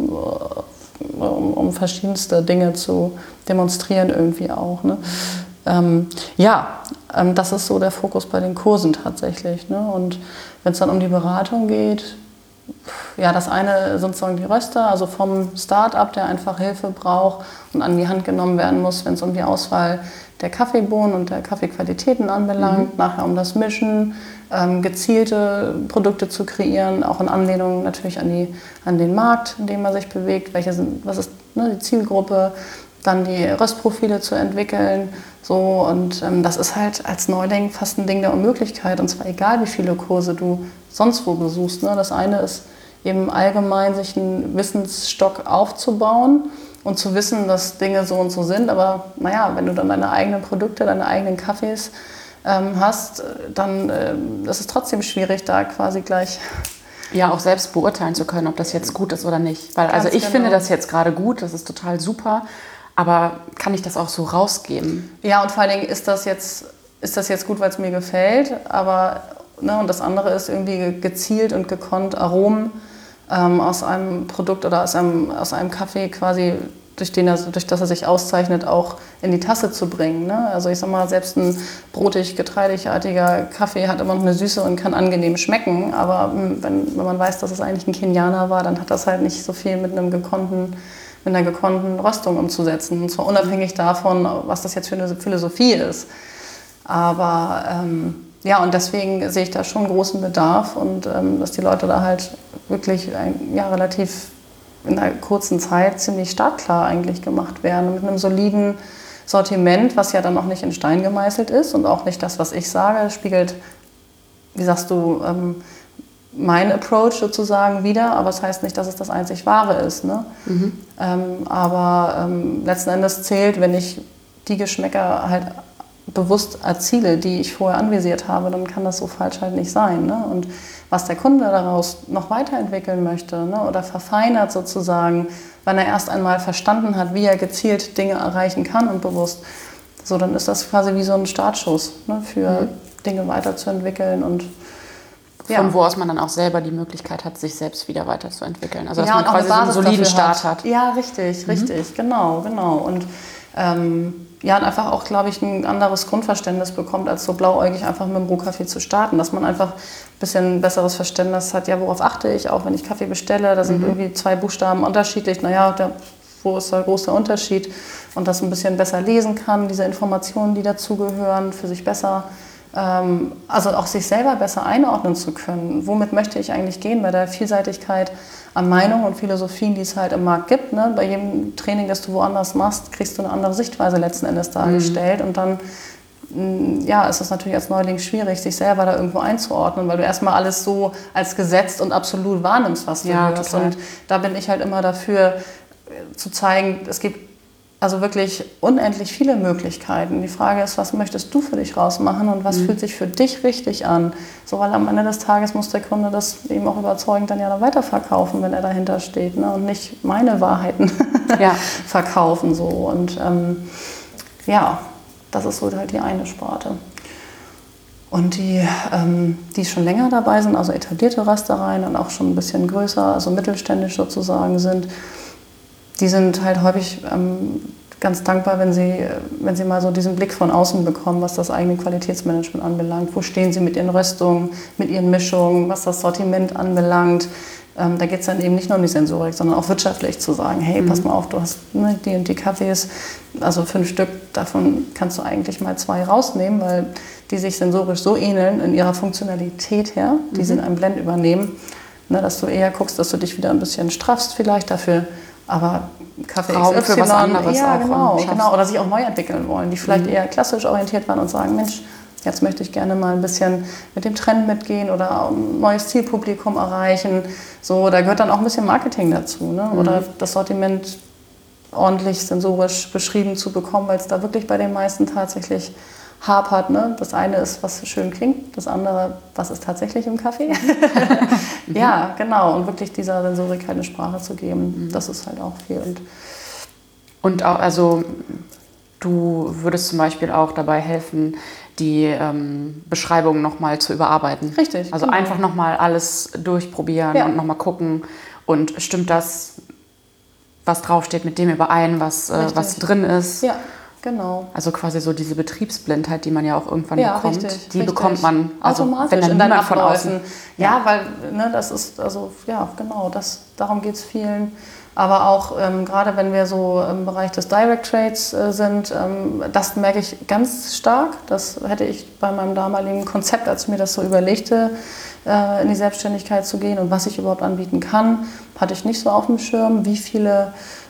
um verschiedenste Dinge zu demonstrieren irgendwie auch. Ne? Das ist so der Fokus bei den Kursen tatsächlich. Ne? Und wenn es dann um die Beratung geht, ja, das eine sind sozusagen die Röster, also vom Start-up, der einfach Hilfe braucht und an die Hand genommen werden muss, wenn es um die Auswahl der Kaffeebohnen und der Kaffeequalitäten anbelangt, nachher um das Mischen, gezielte Produkte zu kreieren, auch in Anlehnung natürlich an den Markt, in dem man sich bewegt, was ist die Zielgruppe, dann die Röstprofile zu entwickeln. So, und das ist halt als Neuling fast ein Ding der Unmöglichkeit. Und zwar egal, wie viele Kurse du sonst wo besuchst. Ne? Das eine ist eben allgemein, sich einen Wissensstock aufzubauen und zu wissen, dass Dinge so und so sind. Aber naja, wenn du dann deine eigenen Produkte, deine eigenen Kaffees hast, dann ist es trotzdem schwierig, da quasi gleich... Ja, auch selbst beurteilen zu können, ob das jetzt gut ist oder nicht. Weil also ich finde das jetzt gerade gut, das ist total super. Aber kann ich das auch so rausgeben? Ja, und vor allen Dingen ist das jetzt gut, weil es mir gefällt. Aber, ne, und das andere ist irgendwie gezielt und gekonnt Aromen aus einem Produkt oder aus einem Kaffee quasi, durch das er sich auszeichnet, auch in die Tasse zu bringen. Ne? Also ich sag mal, selbst ein brotig, getreidigartiger Kaffee hat immer noch eine Süße und kann angenehm schmecken. Aber wenn man weiß, dass es eigentlich ein Kenianer war, dann hat das halt nicht so viel mit einer gekonnten Röstung umzusetzen. Und zwar unabhängig davon, was das jetzt für eine Philosophie ist. Aber und deswegen sehe ich da schon großen Bedarf und dass die Leute da halt wirklich relativ in einer kurzen Zeit ziemlich startklar eigentlich gemacht werden. Mit einem soliden Sortiment, was ja dann auch nicht in Stein gemeißelt ist und auch nicht das, was ich sage, spiegelt, wie sagst du, mein Approach sozusagen wieder, aber es heißt nicht, dass es das einzig Wahre ist. Ne? Aber letzten Endes zählt, wenn ich die Geschmäcker halt bewusst erziele, die ich vorher anvisiert habe, dann kann das so falsch halt nicht sein. Ne? Und was der Kunde daraus noch weiterentwickeln möchte, ne? Oder verfeinert sozusagen, wenn er erst einmal verstanden hat, wie er gezielt Dinge erreichen kann und bewusst, so dann ist das quasi wie so ein Startschuss, ne? Für Dinge weiterzuentwickeln und von wo aus man dann auch selber die Möglichkeit hat, sich selbst wieder weiterzuentwickeln. Also dass man quasi so einen soliden Start hat. Ja, richtig, genau. Und und einfach auch, glaube ich, ein anderes Grundverständnis bekommt, als so blauäugig einfach mit dem Rohkaffee zu starten. Dass man einfach ein bisschen besseres Verständnis hat, ja, worauf achte ich, auch wenn ich Kaffee bestelle, da sind irgendwie 2 Buchstaben unterschiedlich, wo ist der große Unterschied? Und das ein bisschen besser lesen kann, diese Informationen, die dazugehören, für sich besser, also auch sich selber besser einordnen zu können. Womit möchte ich eigentlich gehen bei der Vielseitigkeit an Meinungen und Philosophien, die es halt im Markt gibt. Ne? Bei jedem Training, das du woanders machst, kriegst du eine andere Sichtweise letzten Endes dargestellt. Und dann ist es natürlich als Neuling schwierig, sich selber da irgendwo einzuordnen, weil du erstmal alles so als gesetzt und absolut wahrnimmst, was du hörst. Total. Und da bin ich halt immer dafür, zu zeigen, es gibt also wirklich unendlich viele Möglichkeiten. Die Frage ist, was möchtest du für dich rausmachen und was fühlt sich für dich richtig an? So, weil am Ende des Tages muss der Kunde das eben auch überzeugend dann ja weiterverkaufen, wenn er dahinter steht, ne? Und nicht meine Wahrheiten verkaufen. So. Und das ist so halt die eine Sparte. Und die schon länger dabei sind, also etablierte Röstereien und auch schon ein bisschen größer, also mittelständisch sozusagen sind, die sind halt häufig ganz dankbar, wenn sie mal so diesen Blick von außen bekommen, was das eigene Qualitätsmanagement anbelangt. Wo stehen sie mit ihren Röstungen, mit ihren Mischungen, was das Sortiment anbelangt. Da geht es dann eben nicht nur um die Sensorik, sondern auch wirtschaftlich zu sagen, hey, pass mal auf, du hast die und die Kaffees, also 5 Stück, davon kannst du eigentlich mal 2 rausnehmen, weil die sich sensorisch so ähneln in ihrer Funktionalität her, die sie in einem Blend übernehmen, ne, dass du eher guckst, dass du dich wieder ein bisschen straffst vielleicht dafür. Aber Kaffee XY, für was anderes ja, auch genau, oder sich auch neu entwickeln wollen, die vielleicht eher klassisch orientiert waren und sagen, Mensch, jetzt möchte ich gerne mal ein bisschen mit dem Trend mitgehen oder ein neues Zielpublikum erreichen. So, da gehört dann auch ein bisschen Marketing dazu, ne? Oder das Sortiment ordentlich sensorisch beschrieben zu bekommen, weil es da wirklich bei den meisten tatsächlich hapert. Ne? Das eine ist, was schön klingt, das andere, was ist tatsächlich im Kaffee. Ja, genau. Und wirklich dieser Sensorik eine Sprache zu geben, das ist halt auch viel. Und auch, also du würdest zum Beispiel auch dabei helfen, die Beschreibung nochmal zu überarbeiten. Richtig. Also genau. einfach nochmal alles durchprobieren und nochmal gucken. Und stimmt das, was draufsteht, mit dem überein, was drin ist? Ja, genau. Also quasi so diese Betriebsblindheit, die man ja auch irgendwann bekommt, die richtig. bekommt man also automatisch wenn dann in deinen niemand von außen. Abläufen. Ja, weil ne, das ist, also ja, genau, darum geht es vielen. Aber auch gerade wenn wir so im Bereich des Direct Trades sind, das merke ich ganz stark. Das hätte ich bei meinem damaligen Konzept, als ich mir das so überlegte, in die Selbstständigkeit zu gehen und was ich überhaupt anbieten kann, hatte ich nicht so auf dem Schirm, wie viele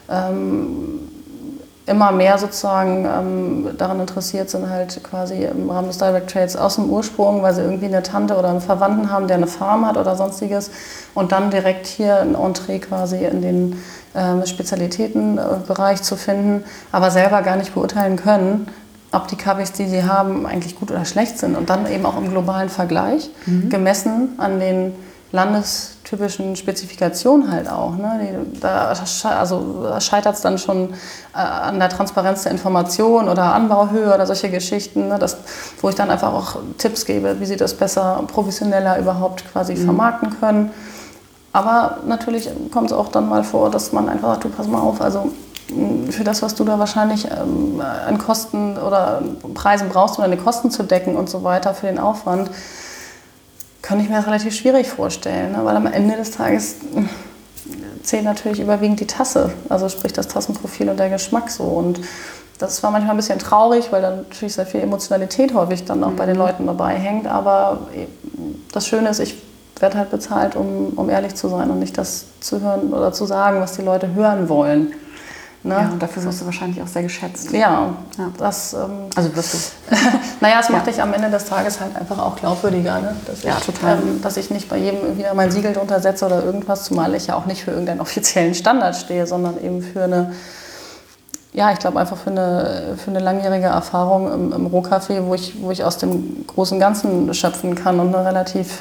immer mehr sozusagen daran interessiert sind, halt quasi im Rahmen des Direct Trades aus dem Ursprung, weil sie irgendwie eine Tante oder einen Verwandten haben, der eine Farm hat oder sonstiges und dann direkt hier ein Entree quasi in den Spezialitätenbereich zu finden, aber selber gar nicht beurteilen können, ob die Kaffees, die sie haben, eigentlich gut oder schlecht sind und dann eben auch im globalen Vergleich, gemessen an den landestypischen Spezifikationen halt auch. Ne? Da scheitert es dann schon an der Transparenz der Information oder Anbauhöhe oder solche Geschichten, ne? Wo ich dann einfach auch Tipps gebe, wie sie das besser, professioneller überhaupt quasi vermarkten können. Aber natürlich kommt es auch dann mal vor, dass man einfach sagt, du pass mal auf, also für das, was du da wahrscheinlich an Kosten oder Preisen brauchst, um deine Kosten zu decken und so weiter für den Aufwand, kann ich mir das relativ schwierig vorstellen, ne? Weil am Ende des Tages zählt natürlich überwiegend die Tasse, also sprich das Tassenprofil und der Geschmack so. Und das war manchmal ein bisschen traurig, weil dann natürlich sehr viel Emotionalität häufig dann auch bei den Leuten dabei hängt. Aber das Schöne ist, ich werde halt bezahlt, um ehrlich zu sein und nicht das zu hören oder zu sagen, was die Leute hören wollen. Ne? Ja, und dafür wirst du wahrscheinlich auch sehr geschätzt. Ja. Das... also wirst du. Naja, es macht dich am Ende des Tages halt einfach auch glaubwürdiger, ne? Total. Dass ich nicht bei jedem wieder mein Siegel drunter setze oder irgendwas, zumal ich ja auch nicht für irgendeinen offiziellen Standard stehe, sondern eben für eine, ja, ich glaube einfach für eine langjährige Erfahrung im Rohkaffee, wo ich aus dem großen Ganzen schöpfen kann und eine relativ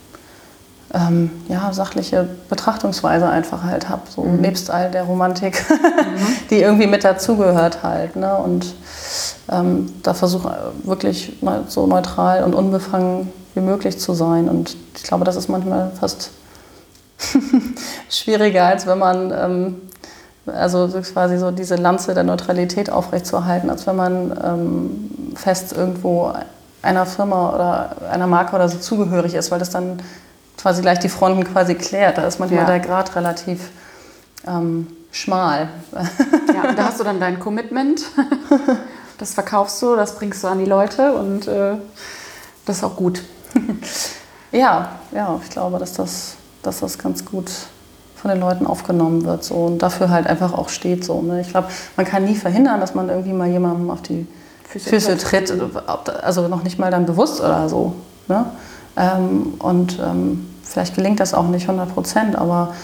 sachliche Betrachtungsweise einfach halt habe, so nebst all der Romantik, die irgendwie mit dazugehört halt. Ne? Und da versuche wirklich so neutral und unbefangen wie möglich zu sein. Und ich glaube, das ist manchmal fast schwieriger, als wenn man also quasi so diese Lanze der Neutralität aufrechtzuerhalten, als wenn man fest irgendwo einer Firma oder einer Marke oder so zugehörig ist, weil das dann quasi gleich die Fronten quasi klärt. Da ist manchmal der Grad relativ schmal. Ja, und da hast du dann dein Commitment. Das verkaufst du, das bringst du an die Leute und das ist auch gut. Ja, ich glaube, dass das ganz gut von den Leuten aufgenommen wird so, und dafür halt einfach auch steht. So, ne? Ich glaube, man kann nie verhindern, dass man irgendwie mal jemandem auf die Füße tritt, also noch nicht mal dann bewusst oder so. Ne? Vielleicht gelingt das auch nicht 100%, aber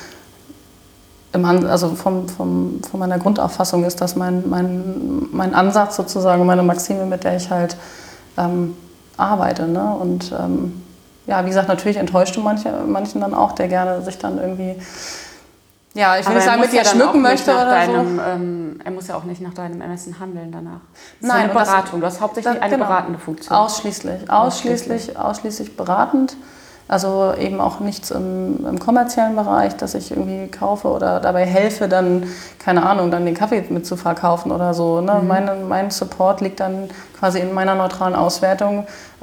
von meiner Grundauffassung ist das mein Ansatz sozusagen, meine Maxime, mit der ich halt arbeite. Ne? Und wie gesagt, natürlich enttäuscht du manchen dann auch, der gerne sich dann irgendwie, ja, ich will nicht sagen, mit dir schmücken möchte oder so. Er muss ja auch nicht nach deinem Ermessen handeln danach. Nein, eine Beratung. Du hast hauptsächlich eine beratende Funktion. Ausschließlich beratend. Also eben auch nichts im kommerziellen Bereich, dass ich irgendwie kaufe oder dabei helfe, dann, keine Ahnung, dann den Kaffee mit zu verkaufen oder so. Ne? Mein Support liegt dann quasi in meiner neutralen Auswertung,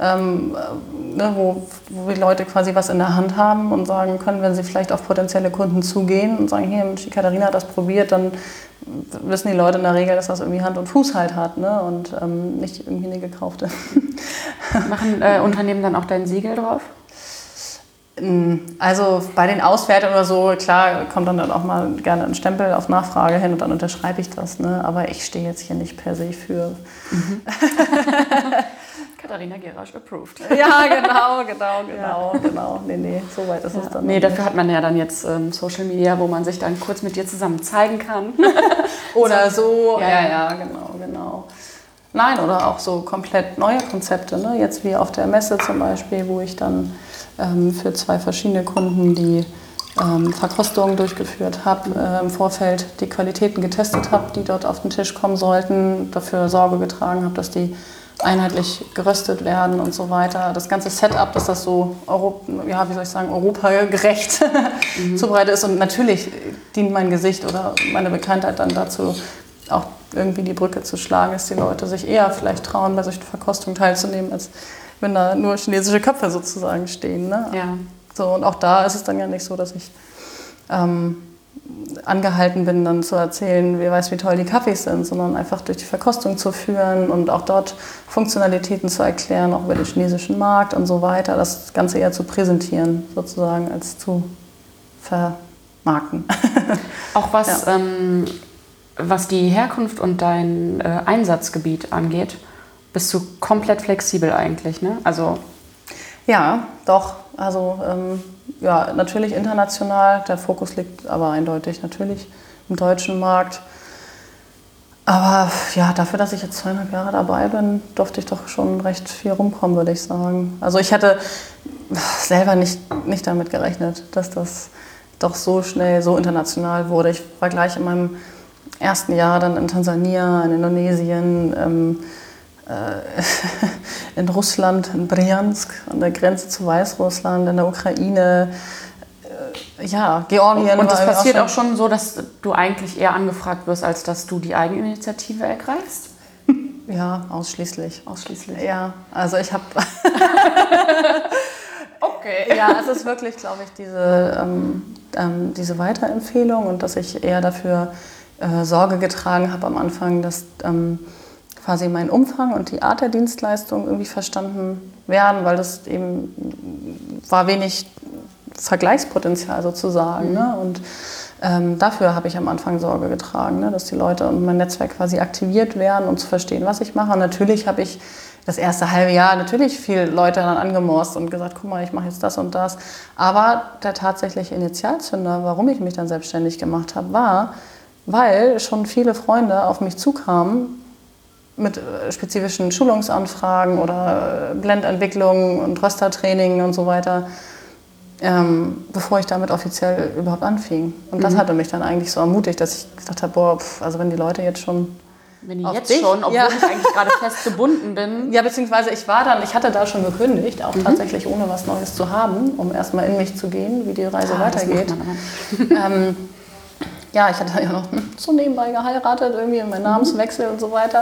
wo die Leute quasi was in der Hand haben und sagen können, wenn sie vielleicht auf potenzielle Kunden zugehen und sagen, hier, die Katharina hat das probiert, dann wissen die Leute in der Regel, dass das irgendwie Hand und Fuß halt hat, ne? Und nicht irgendwie eine gekaufte. Machen Unternehmen dann auch dein Siegel drauf? Also bei den Auswertungen oder so, klar, kommt dann auch mal gerne ein Stempel auf Nachfrage hin und dann unterschreibe ich das. Ne? Aber ich stehe jetzt hier nicht per se für. Katharina Gerasch approved. Ja, genau. Nee, so weit ist es dann. Nee, dafür hat man ja dann jetzt Social Media, wo man sich dann kurz mit dir zusammen zeigen kann. Oder so. Ja. Genau. Nein, oder auch so komplett neue Konzepte, ne? Jetzt wie auf der Messe zum Beispiel, wo ich dann für 2 verschiedene Kunden die Verkostungen durchgeführt habe, im Vorfeld die Qualitäten getestet habe, die dort auf den Tisch kommen sollten, dafür Sorge getragen habe, dass die einheitlich geröstet werden und so weiter. Das ganze Setup, dass das so europagerecht zubereitet ist. Und natürlich dient mein Gesicht oder meine Bekanntheit dann dazu, auch irgendwie die Brücke zu schlagen, dass die Leute sich eher vielleicht trauen, bei solchen Verkostungen teilzunehmen, als wenn da nur chinesische Köpfe sozusagen stehen. Ne? Ja. So, und auch da ist es dann ja nicht so, dass ich angehalten bin, dann zu erzählen, wer weiß, wie toll die Kaffees sind, sondern einfach durch die Verkostung zu führen und auch dort Funktionalitäten zu erklären, auch über den chinesischen Markt und so weiter, das Ganze eher zu präsentieren, sozusagen, als zu vermarkten. Auch was die Herkunft und dein Einsatzgebiet angeht, bist du komplett flexibel eigentlich, ne? Also ja, doch. Also natürlich international. Der Fokus liegt aber eindeutig natürlich im deutschen Markt. Aber ja, dafür, dass ich jetzt 2,5 Jahre dabei bin, durfte ich doch schon recht viel rumkommen, würde ich sagen. Also ich hätte selber nicht damit gerechnet, dass das doch so schnell so international wurde. Ich war gleich in meinem ersten Jahr dann in Tansania, in Indonesien, in Russland, in Bryansk, an der Grenze zu Weißrussland, in der Ukraine, Georgien. Und das passiert auch schon so, dass du eigentlich eher angefragt wirst, als dass du die Eigeninitiative ergreifst? Ja, ausschließlich. Ja, also ich habe... Okay. Ja, es ist wirklich, glaube ich, diese Weiterempfehlung und dass ich eher dafür Sorge getragen habe am Anfang, dass quasi mein Umfang und die Art der Dienstleistung irgendwie verstanden werden, weil das eben war wenig Vergleichspotenzial sozusagen. Ne? Und dafür habe ich am Anfang Sorge getragen, ne? Dass die Leute und mein Netzwerk quasi aktiviert werden, um zu verstehen, was ich mache. Und natürlich habe ich das erste halbe Jahr natürlich viele Leute dann angemorst und gesagt, guck mal, ich mache jetzt das und das. Aber der tatsächliche Initialzünder, warum ich mich dann selbstständig gemacht habe, war, weil schon viele Freunde auf mich zukamen mit spezifischen Schulungsanfragen oder Blendentwicklung und Röstertraining und so weiter, bevor ich damit offiziell überhaupt anfing. Und das hatte mich dann eigentlich so ermutigt, dass ich gedacht habe, also wenn die Leute jetzt schon... Wenn die jetzt schon, obwohl ich eigentlich gerade fest gebunden bin. Ja, beziehungsweise ich hatte da schon gekündigt, auch tatsächlich ohne was Neues zu haben, um erstmal in mich zu gehen, wie die Reise weitergeht. Ja, ich hatte ja noch so nebenbei geheiratet, irgendwie in meinen Namenswechsel und so weiter.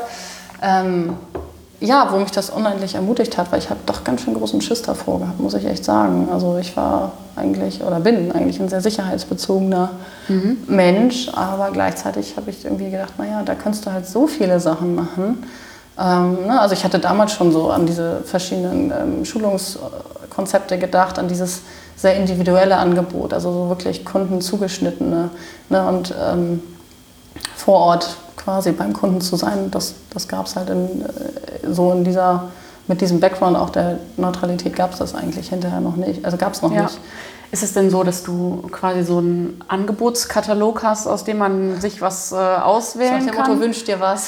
Wo mich das unendlich ermutigt hat, weil ich habe doch ganz schön großen Schiss davor gehabt, muss ich echt sagen. Also ich bin eigentlich ein sehr sicherheitsbezogener Mensch, aber gleichzeitig habe ich irgendwie gedacht, naja, da kannst du halt so viele Sachen machen. Also ich hatte damals schon so an diese verschiedenen Schulungskonzepte gedacht, an dieses sehr individuelle Angebot, also so wirklich kundenzugeschnittene, ne, und vor Ort quasi beim Kunden zu sein, das gab es halt mit diesem Background auch der Neutralität gab es das eigentlich hinterher noch nicht, also gab es noch nicht. Ist es denn so, dass du quasi so einen Angebotskatalog hast, aus dem man sich was auswählen kann? Motto, wünsch dir was.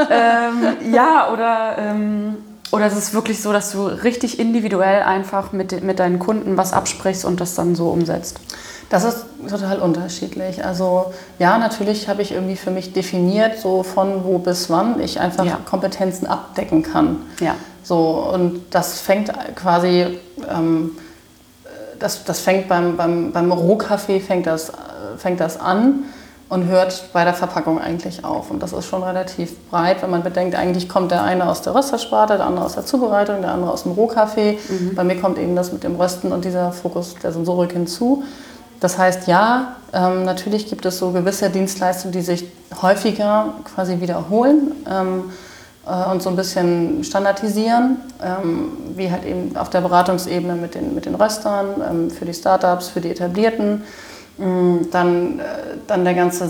Oder ist es wirklich so, dass du richtig individuell einfach mit deinen Kunden was absprichst und das dann so umsetzt? Das ist total unterschiedlich. Also ja, natürlich habe ich irgendwie für mich definiert, so von wo bis wann ich einfach Kompetenzen abdecken kann. Ja. So, und das fängt quasi, das fängt beim Rohkaffee fängt das an und hört bei der Verpackung eigentlich auf. Und das ist schon relativ breit, wenn man bedenkt, eigentlich kommt der eine aus der Röstersparte, der andere aus der Zubereitung, der andere aus dem Rohkaffee. Bei mir kommt eben das mit dem Rösten und dieser Fokus der Sensorik hinzu. Das heißt, natürlich gibt es so gewisse Dienstleistungen, die sich häufiger quasi wiederholen und so ein bisschen standardisieren, wie halt eben auf der Beratungsebene mit den Röstern, für die Startups, für die Etablierten. Dann der ganze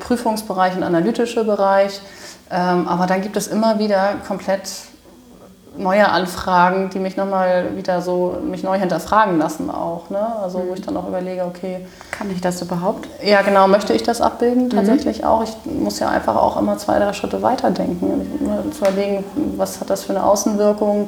Sensorik-Prüfungsbereich und analytische Bereich. Aber dann gibt es immer wieder komplett neue Anfragen, die mich nochmal wieder so mich neu hinterfragen lassen auch. Ne? Also wo ich dann auch überlege, okay. Kann ich das überhaupt? Ja, genau, möchte ich das abbilden tatsächlich auch. Ich muss ja einfach auch immer 2, 3 Schritte weiterdenken. Zu überlegen, was hat das für eine Außenwirkung,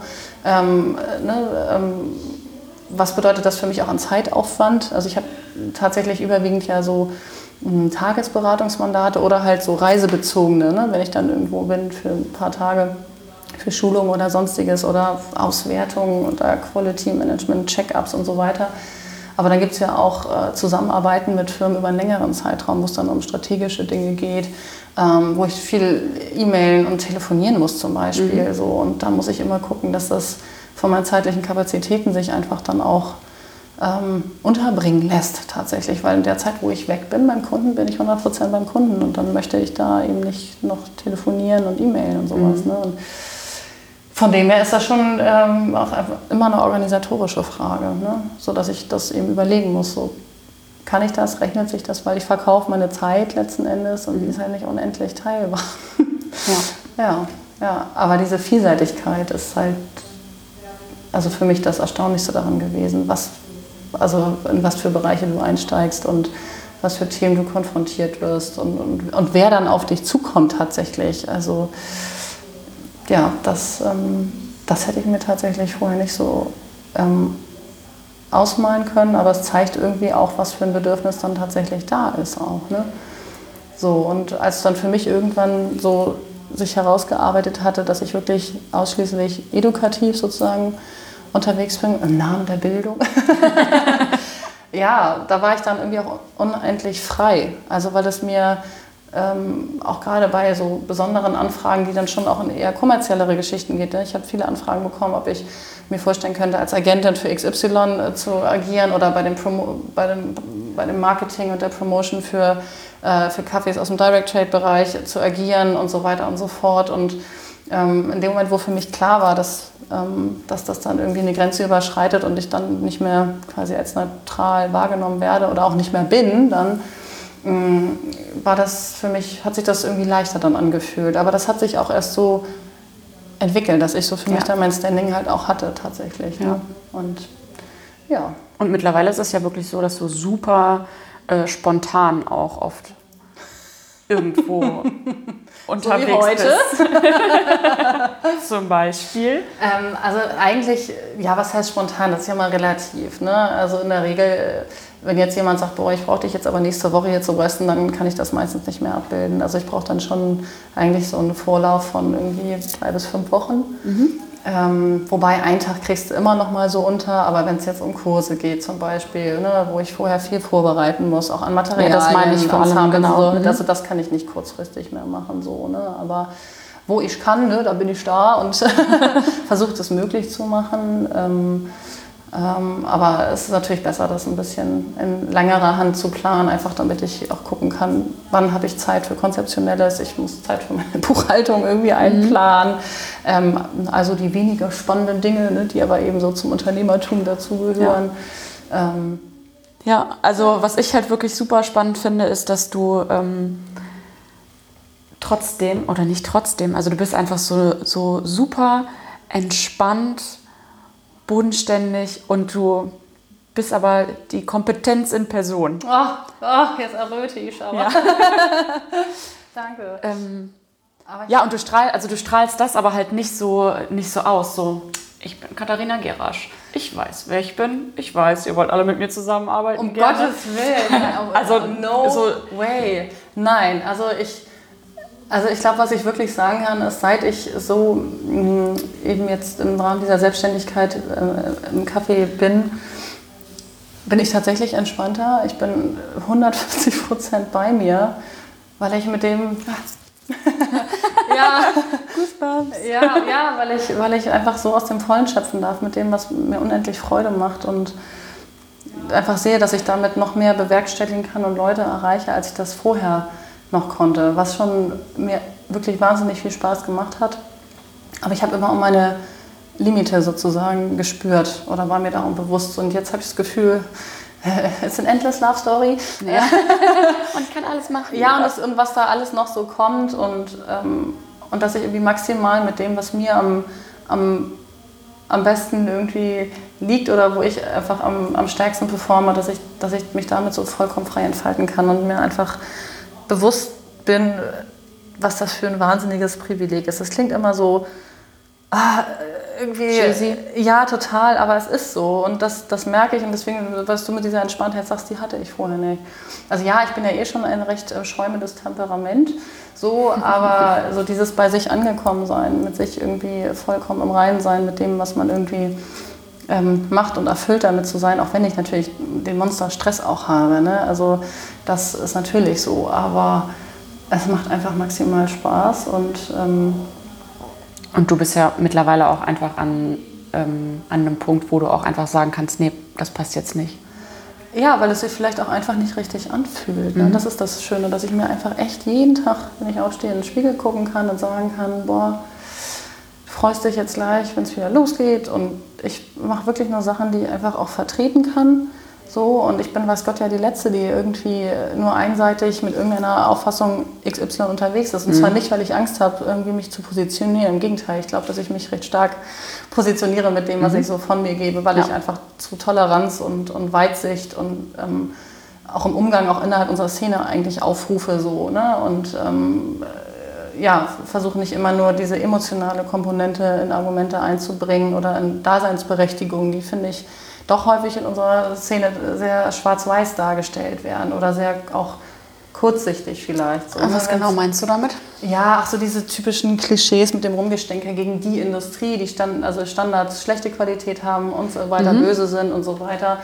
was bedeutet das für mich auch an Zeitaufwand. Also ich habe tatsächlich überwiegend ja so Tagesberatungsmandate oder halt so reisebezogene, ne? Wenn ich dann irgendwo bin für ein paar Tage, für Schulungen oder sonstiges oder Auswertungen oder Quality Management, Check-ups und so weiter. Aber dann gibt es ja auch Zusammenarbeiten mit Firmen über einen längeren Zeitraum, wo es dann um strategische Dinge geht, wo ich viel E-Mailen und telefonieren muss zum Beispiel. So. Und da muss ich immer gucken, dass das von meinen zeitlichen Kapazitäten sich einfach dann auch unterbringen lässt tatsächlich. Weil in der Zeit, wo ich weg bin beim Kunden, bin ich 100% beim Kunden. Und dann möchte ich da eben nicht noch telefonieren und E-Mailen und sowas. Ne? Und von dem her ist das schon auch immer eine organisatorische Frage, ne? So dass ich das eben überlegen muss, so kann ich das, rechnet sich das, weil ich verkaufe meine Zeit letzten Endes und die ist halt nicht unendlich teilbar. Ja, aber diese Vielseitigkeit ist halt also für mich das Erstaunlichste daran gewesen, also in was für Bereiche du einsteigst und was für Themen du konfrontiert wirst und wer dann auf dich zukommt tatsächlich. Also ja, das hätte ich mir tatsächlich vorher nicht so ausmalen können, aber es zeigt irgendwie auch, was für ein Bedürfnis dann tatsächlich da ist auch. Ne? So, und als dann für mich irgendwann so sich herausgearbeitet hatte, dass ich wirklich ausschließlich edukativ sozusagen unterwegs bin, im Namen der Bildung, ja, da war ich dann irgendwie auch unendlich frei. Also weil es mir auch gerade bei so besonderen Anfragen, die dann schon auch in eher kommerziellere Geschichten geht. Ne? Ich habe viele Anfragen bekommen, ob ich mir vorstellen könnte, als Agentin für XY zu agieren oder bei dem Marketing und der Promotion für Kaffees aus dem Direct-Trade-Bereich zu agieren und so weiter und so fort. Und in dem Moment, wo für mich klar war, dass das dann irgendwie eine Grenze überschreitet und ich dann nicht mehr quasi als neutral wahrgenommen werde oder auch nicht mehr bin, dann war das für mich, hat sich das irgendwie leichter dann angefühlt. Aber das hat sich auch erst so entwickelt, dass ich so für mich dann mein Standing halt auch hatte tatsächlich. Ja. Ne? Und ja. Und mittlerweile ist es ja wirklich so, dass du super spontan auch oft irgendwo unterwegs so wie heute. bist. Zum Beispiel. Also eigentlich, ja, was heißt spontan? Das ist ja mal relativ. Ne? Also in der Regel, wenn jetzt jemand sagt, boah, ich brauche dich jetzt aber nächste Woche hier zu rösten, dann kann ich das meistens nicht mehr abbilden. Also ich brauche dann schon eigentlich so einen Vorlauf von irgendwie 3 bis 5 Wochen. Wobei einen Tag kriegst du immer noch mal so unter, aber wenn es jetzt um Kurse geht zum Beispiel, ne, wo ich vorher viel vorbereiten muss, auch an Materialien, ja, das meine ich vor allem, genau. So, also das kann ich nicht kurzfristig mehr machen, so, ne, aber wo ich kann, ne, da bin ich da und versuche das möglich zu machen. Aber es ist natürlich besser, das ein bisschen in längerer Hand zu planen, einfach damit ich auch gucken kann, wann habe ich Zeit für Konzeptionelles, ich muss Zeit für meine Buchhaltung irgendwie einplanen. Also die weniger spannenden Dinge, ne, die aber eben so zum Unternehmertum dazugehören. Ja, also was ich halt wirklich super spannend finde, ist, dass du trotzdem, oder nicht trotzdem, also du bist einfach so super entspannt, bodenständig und du bist aber die Kompetenz in Person. Jetzt erröte ich aber. Ja. Danke. Ja, und du strahlst das aber halt nicht so aus. So, ich bin Katharina Gerasch. Ich weiß, wer ich bin. Ich weiß, ihr wollt alle mit mir zusammenarbeiten. Um gerne. Gottes Willen. Also no way. Nein, also ich glaube, was ich wirklich sagen kann, ist, seit ich so eben jetzt im Rahmen dieser Selbstständigkeit im Café bin ich tatsächlich entspannter. Ich bin 150% bei mir, weil ich mit dem... weil ich einfach so aus dem Vollen schöpfen darf, mit dem, was mir unendlich Freude macht und einfach sehe, dass ich damit noch mehr bewerkstelligen kann und Leute erreiche, als ich das vorher noch konnte, was schon mir wirklich wahnsinnig viel Spaß gemacht hat. Aber ich habe immer um meine Limite sozusagen gespürt oder war mir darum bewusst. Und jetzt habe ich das Gefühl, es ist ein endless Love Story. Ja. Und ich kann alles machen. Ja, und was da alles noch so kommt und dass ich irgendwie maximal mit dem, was mir am besten irgendwie liegt oder wo ich einfach am stärksten performe, dass ich mich damit so vollkommen frei entfalten kann und mir einfach bewusst bin, was das für ein wahnsinniges Privileg ist. Das klingt immer so irgendwie... Cheesy. Ja, total, aber es ist so und das merke ich und deswegen, was du mit dieser Entspanntheit sagst, die hatte ich vorher nicht. Also ja, ich bin ja schon ein recht schäumendes Temperament, so, aber so dieses bei sich angekommen sein, mit sich irgendwie vollkommen im Reinen sein, mit dem, was man irgendwie macht und erfüllt damit zu sein, auch wenn ich natürlich den Monster-Stress auch habe, ne? Also das ist natürlich so, aber es macht einfach maximal Spaß Und du bist ja mittlerweile auch einfach an einem Punkt, wo du auch einfach sagen kannst, nee, das passt jetzt nicht. ja, weil es sich vielleicht auch einfach nicht richtig anfühlt. Ne? Das ist das Schöne, dass ich mir einfach echt jeden Tag, wenn ich aufstehe, in den Spiegel gucken kann und sagen kann, boah, du freust dich jetzt gleich, wenn es wieder losgeht. Und ich mache wirklich nur Sachen, die ich einfach auch vertreten kann. So, und ich bin, weiß Gott, ja die Letzte, die irgendwie nur einseitig mit irgendeiner Auffassung XY unterwegs ist. Und zwar nicht, weil ich Angst habe, irgendwie mich zu positionieren. Im Gegenteil, ich glaube, dass ich mich recht stark positioniere mit dem, was ich so von mir gebe, weil ich einfach zu Toleranz und Weitsicht und auch im Umgang, auch innerhalb unserer Szene eigentlich aufrufe. So, ne? Und versuche nicht immer nur diese emotionale Komponente in Argumente einzubringen oder in Daseinsberechtigung, die finde ich doch häufig in unserer Szene sehr schwarz-weiß dargestellt werden oder sehr auch kurzsichtig vielleicht. So, Was genau meinst du damit? Ja, so diese typischen Klischees mit dem Rumgestänke gegen die Industrie, die Standards schlechte Qualität haben und so weiter, böse sind und so weiter.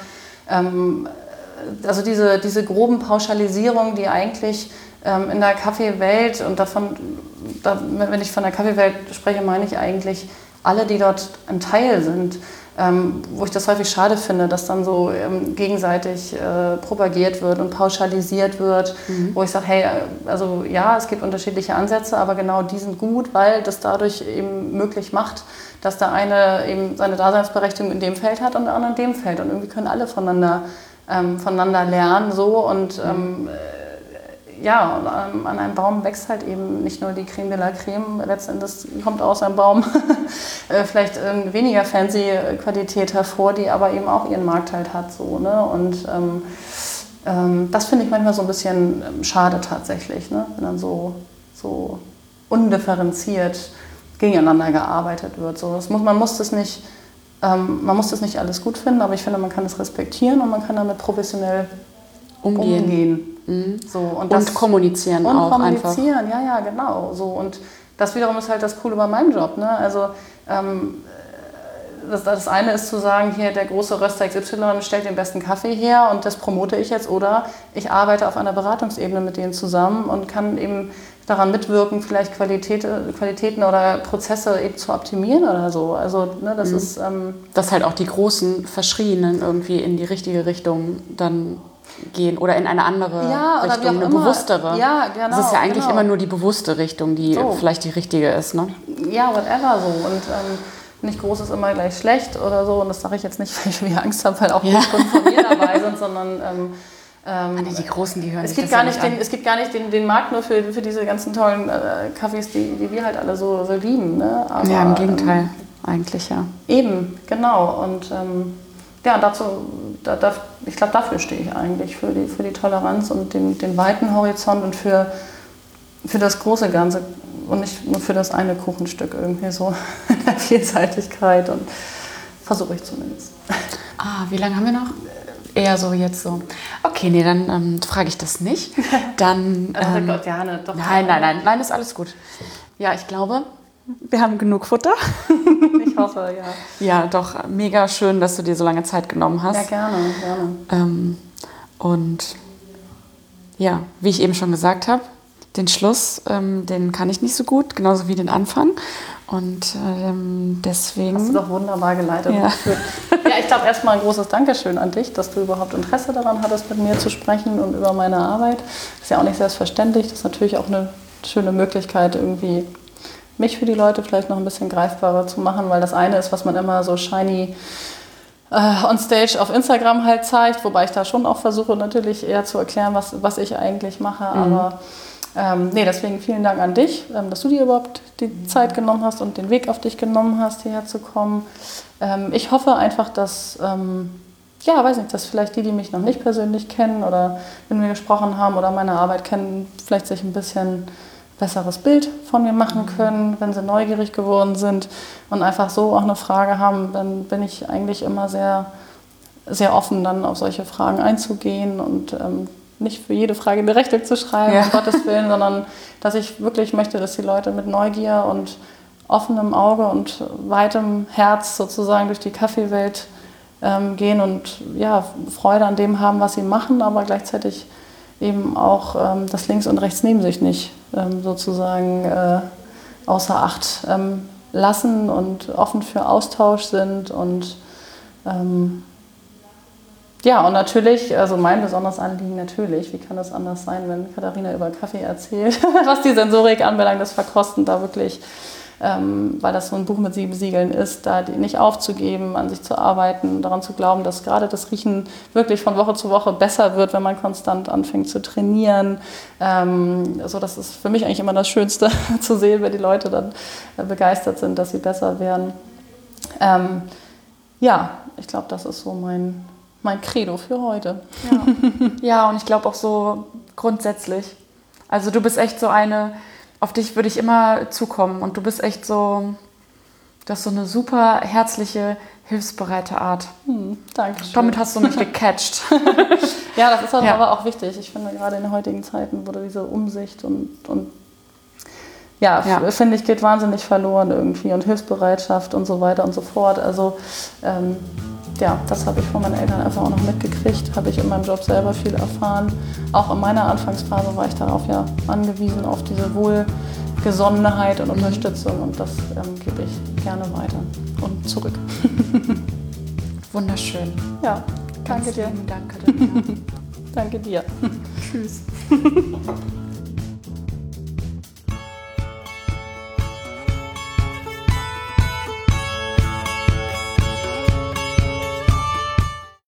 Also diese groben Pauschalisierungen, die eigentlich in der Kaffeewelt und wenn ich von der Kaffeewelt spreche, meine ich eigentlich alle, die dort ein Teil sind. Wo ich das häufig schade finde, dass dann so gegenseitig propagiert wird und pauschalisiert wird, wo ich sage, hey, also ja, es gibt unterschiedliche Ansätze, aber genau die sind gut, weil das dadurch eben möglich macht, dass der eine eben seine Daseinsberechtigung in dem Feld hat und der andere in dem Feld und irgendwie können alle voneinander lernen so und an einem Baum wächst halt eben nicht nur die Creme de la Creme, letztendlich kommt aus einem Baum vielleicht weniger fancy Qualität hervor, die aber eben auch ihren Markt halt hat. So, ne? Und das finde ich manchmal so ein bisschen schade tatsächlich, ne? Wenn dann so undifferenziert gegeneinander gearbeitet wird. So, man muss das nicht alles gut finden, aber ich finde, man kann es respektieren und man kann damit professionell umgehen. So, und kommunizieren auch einfach. Ja, genau. So, und das wiederum ist halt das Coole bei meinem Job. Ne? Also das eine ist zu sagen, hier der große Röster XY stellt den besten Kaffee her und das promote ich jetzt. Oder ich arbeite auf einer Beratungsebene mit denen zusammen und kann eben daran mitwirken, vielleicht Qualitäten oder Prozesse eben zu optimieren oder so. Also ne, das ist... dass halt auch die großen Verschrienen irgendwie in die richtige Richtung dann gehen oder in eine andere Richtung, eine bewusstere. Ja, genau. Das ist ja eigentlich immer nur die bewusste Richtung, die vielleicht die richtige ist, ne? Ja, whatever so. Und nicht groß ist immer gleich schlecht oder so. Und das sage ich jetzt nicht, weil ich wieder Angst habe, weil auch Kunden von mir dabei sind, sondern... die Großen, die hören es gibt gar nicht den Markt nur für diese ganzen tollen Kaffees, die wir halt alle so lieben. Ne? Aber, ja, im Gegenteil, eigentlich, ja. Eben, genau. Und ich glaube, dafür stehe ich eigentlich, für die Toleranz und den weiten Horizont und für das große Ganze und nicht nur für das eine Kuchenstück irgendwie so in der Vielseitigkeit und versuche ich zumindest. Wie lange haben wir noch? Eher so jetzt so. Okay, nee, dann frage ich das nicht. Dann, Gott, ja, ne, doch. Nein, ist alles gut. Ja, ich glaube, wir haben genug Futter. Ich hoffe, ja. Ja, doch, mega schön, dass du dir so lange Zeit genommen hast. Ja, gerne. Und ja, wie ich eben schon gesagt habe, den Schluss, den kann ich nicht so gut, genauso wie den Anfang. Und deswegen... Hast du doch wunderbar geleitet. Ja, ich glaube erstmal ein großes Dankeschön an dich, dass du überhaupt Interesse daran hattest, mit mir zu sprechen und über meine Arbeit. Das ist ja auch nicht selbstverständlich. Das ist natürlich auch eine schöne Möglichkeit, irgendwie mich für die Leute vielleicht noch ein bisschen greifbarer zu machen, weil das eine ist, was man immer so shiny on stage auf Instagram halt zeigt, wobei ich da schon auch versuche, natürlich eher zu erklären, was ich eigentlich mache, aber Nee, deswegen vielen Dank an dich, dass du dir überhaupt die Zeit genommen hast und den Weg auf dich genommen hast, hierher zu kommen. Ich hoffe einfach, dass, weiß nicht, dass vielleicht die mich noch nicht persönlich kennen oder wenn wir gesprochen haben oder meine Arbeit kennen, vielleicht sich ein bisschen besseres Bild von mir machen können, wenn sie neugierig geworden sind und einfach so auch eine Frage haben, dann bin ich eigentlich immer sehr, sehr offen, dann auf solche Fragen einzugehen und nicht für jede Frage eine Rechnung zu schreiben, um Gottes Willen, sondern dass ich wirklich möchte, dass die Leute mit Neugier und offenem Auge und weitem Herz sozusagen durch die Kaffeewelt gehen und ja, Freude an dem haben, was sie machen, aber gleichzeitig eben auch das Links und Rechts neben sich nicht sozusagen außer Acht lassen und offen für Austausch sind und ja, und natürlich, also mein besonderes Anliegen natürlich, wie kann das anders sein, wenn Katharina über Kaffee erzählt, was die Sensorik anbelangt, das Verkosten da wirklich, weil das so ein Buch mit 7 Siegeln ist, da die nicht aufzugeben, an sich zu arbeiten, daran zu glauben, dass gerade das Riechen wirklich von Woche zu Woche besser wird, wenn man konstant anfängt zu trainieren. Also das ist für mich eigentlich immer das Schönste zu sehen, wenn die Leute dann begeistert sind, dass sie besser werden. Ja, ich glaube, das ist so mein Credo für heute. Ja, und ich glaube auch so grundsätzlich. Also du bist echt so eine, auf dich würde ich immer zukommen und du bist echt so, du hast so eine super herzliche, hilfsbereite Art. Dankeschön. Damit hast du mich gecatcht. Ja, das ist aber auch wichtig. Ich finde, gerade in den heutigen Zeiten wurde diese Umsicht und finde ich, geht wahnsinnig verloren irgendwie und Hilfsbereitschaft und so weiter und so fort. Also das habe ich von meinen Eltern einfach auch noch mitgekriegt, habe ich in meinem Job selber viel erfahren. Auch in meiner Anfangsphase war ich darauf ja angewiesen, auf diese Wohlgesonnenheit und Unterstützung und das gebe ich gerne weiter und zurück. Wunderschön. Ja, danke dir. Danke dir. Danke dir. Tschüss.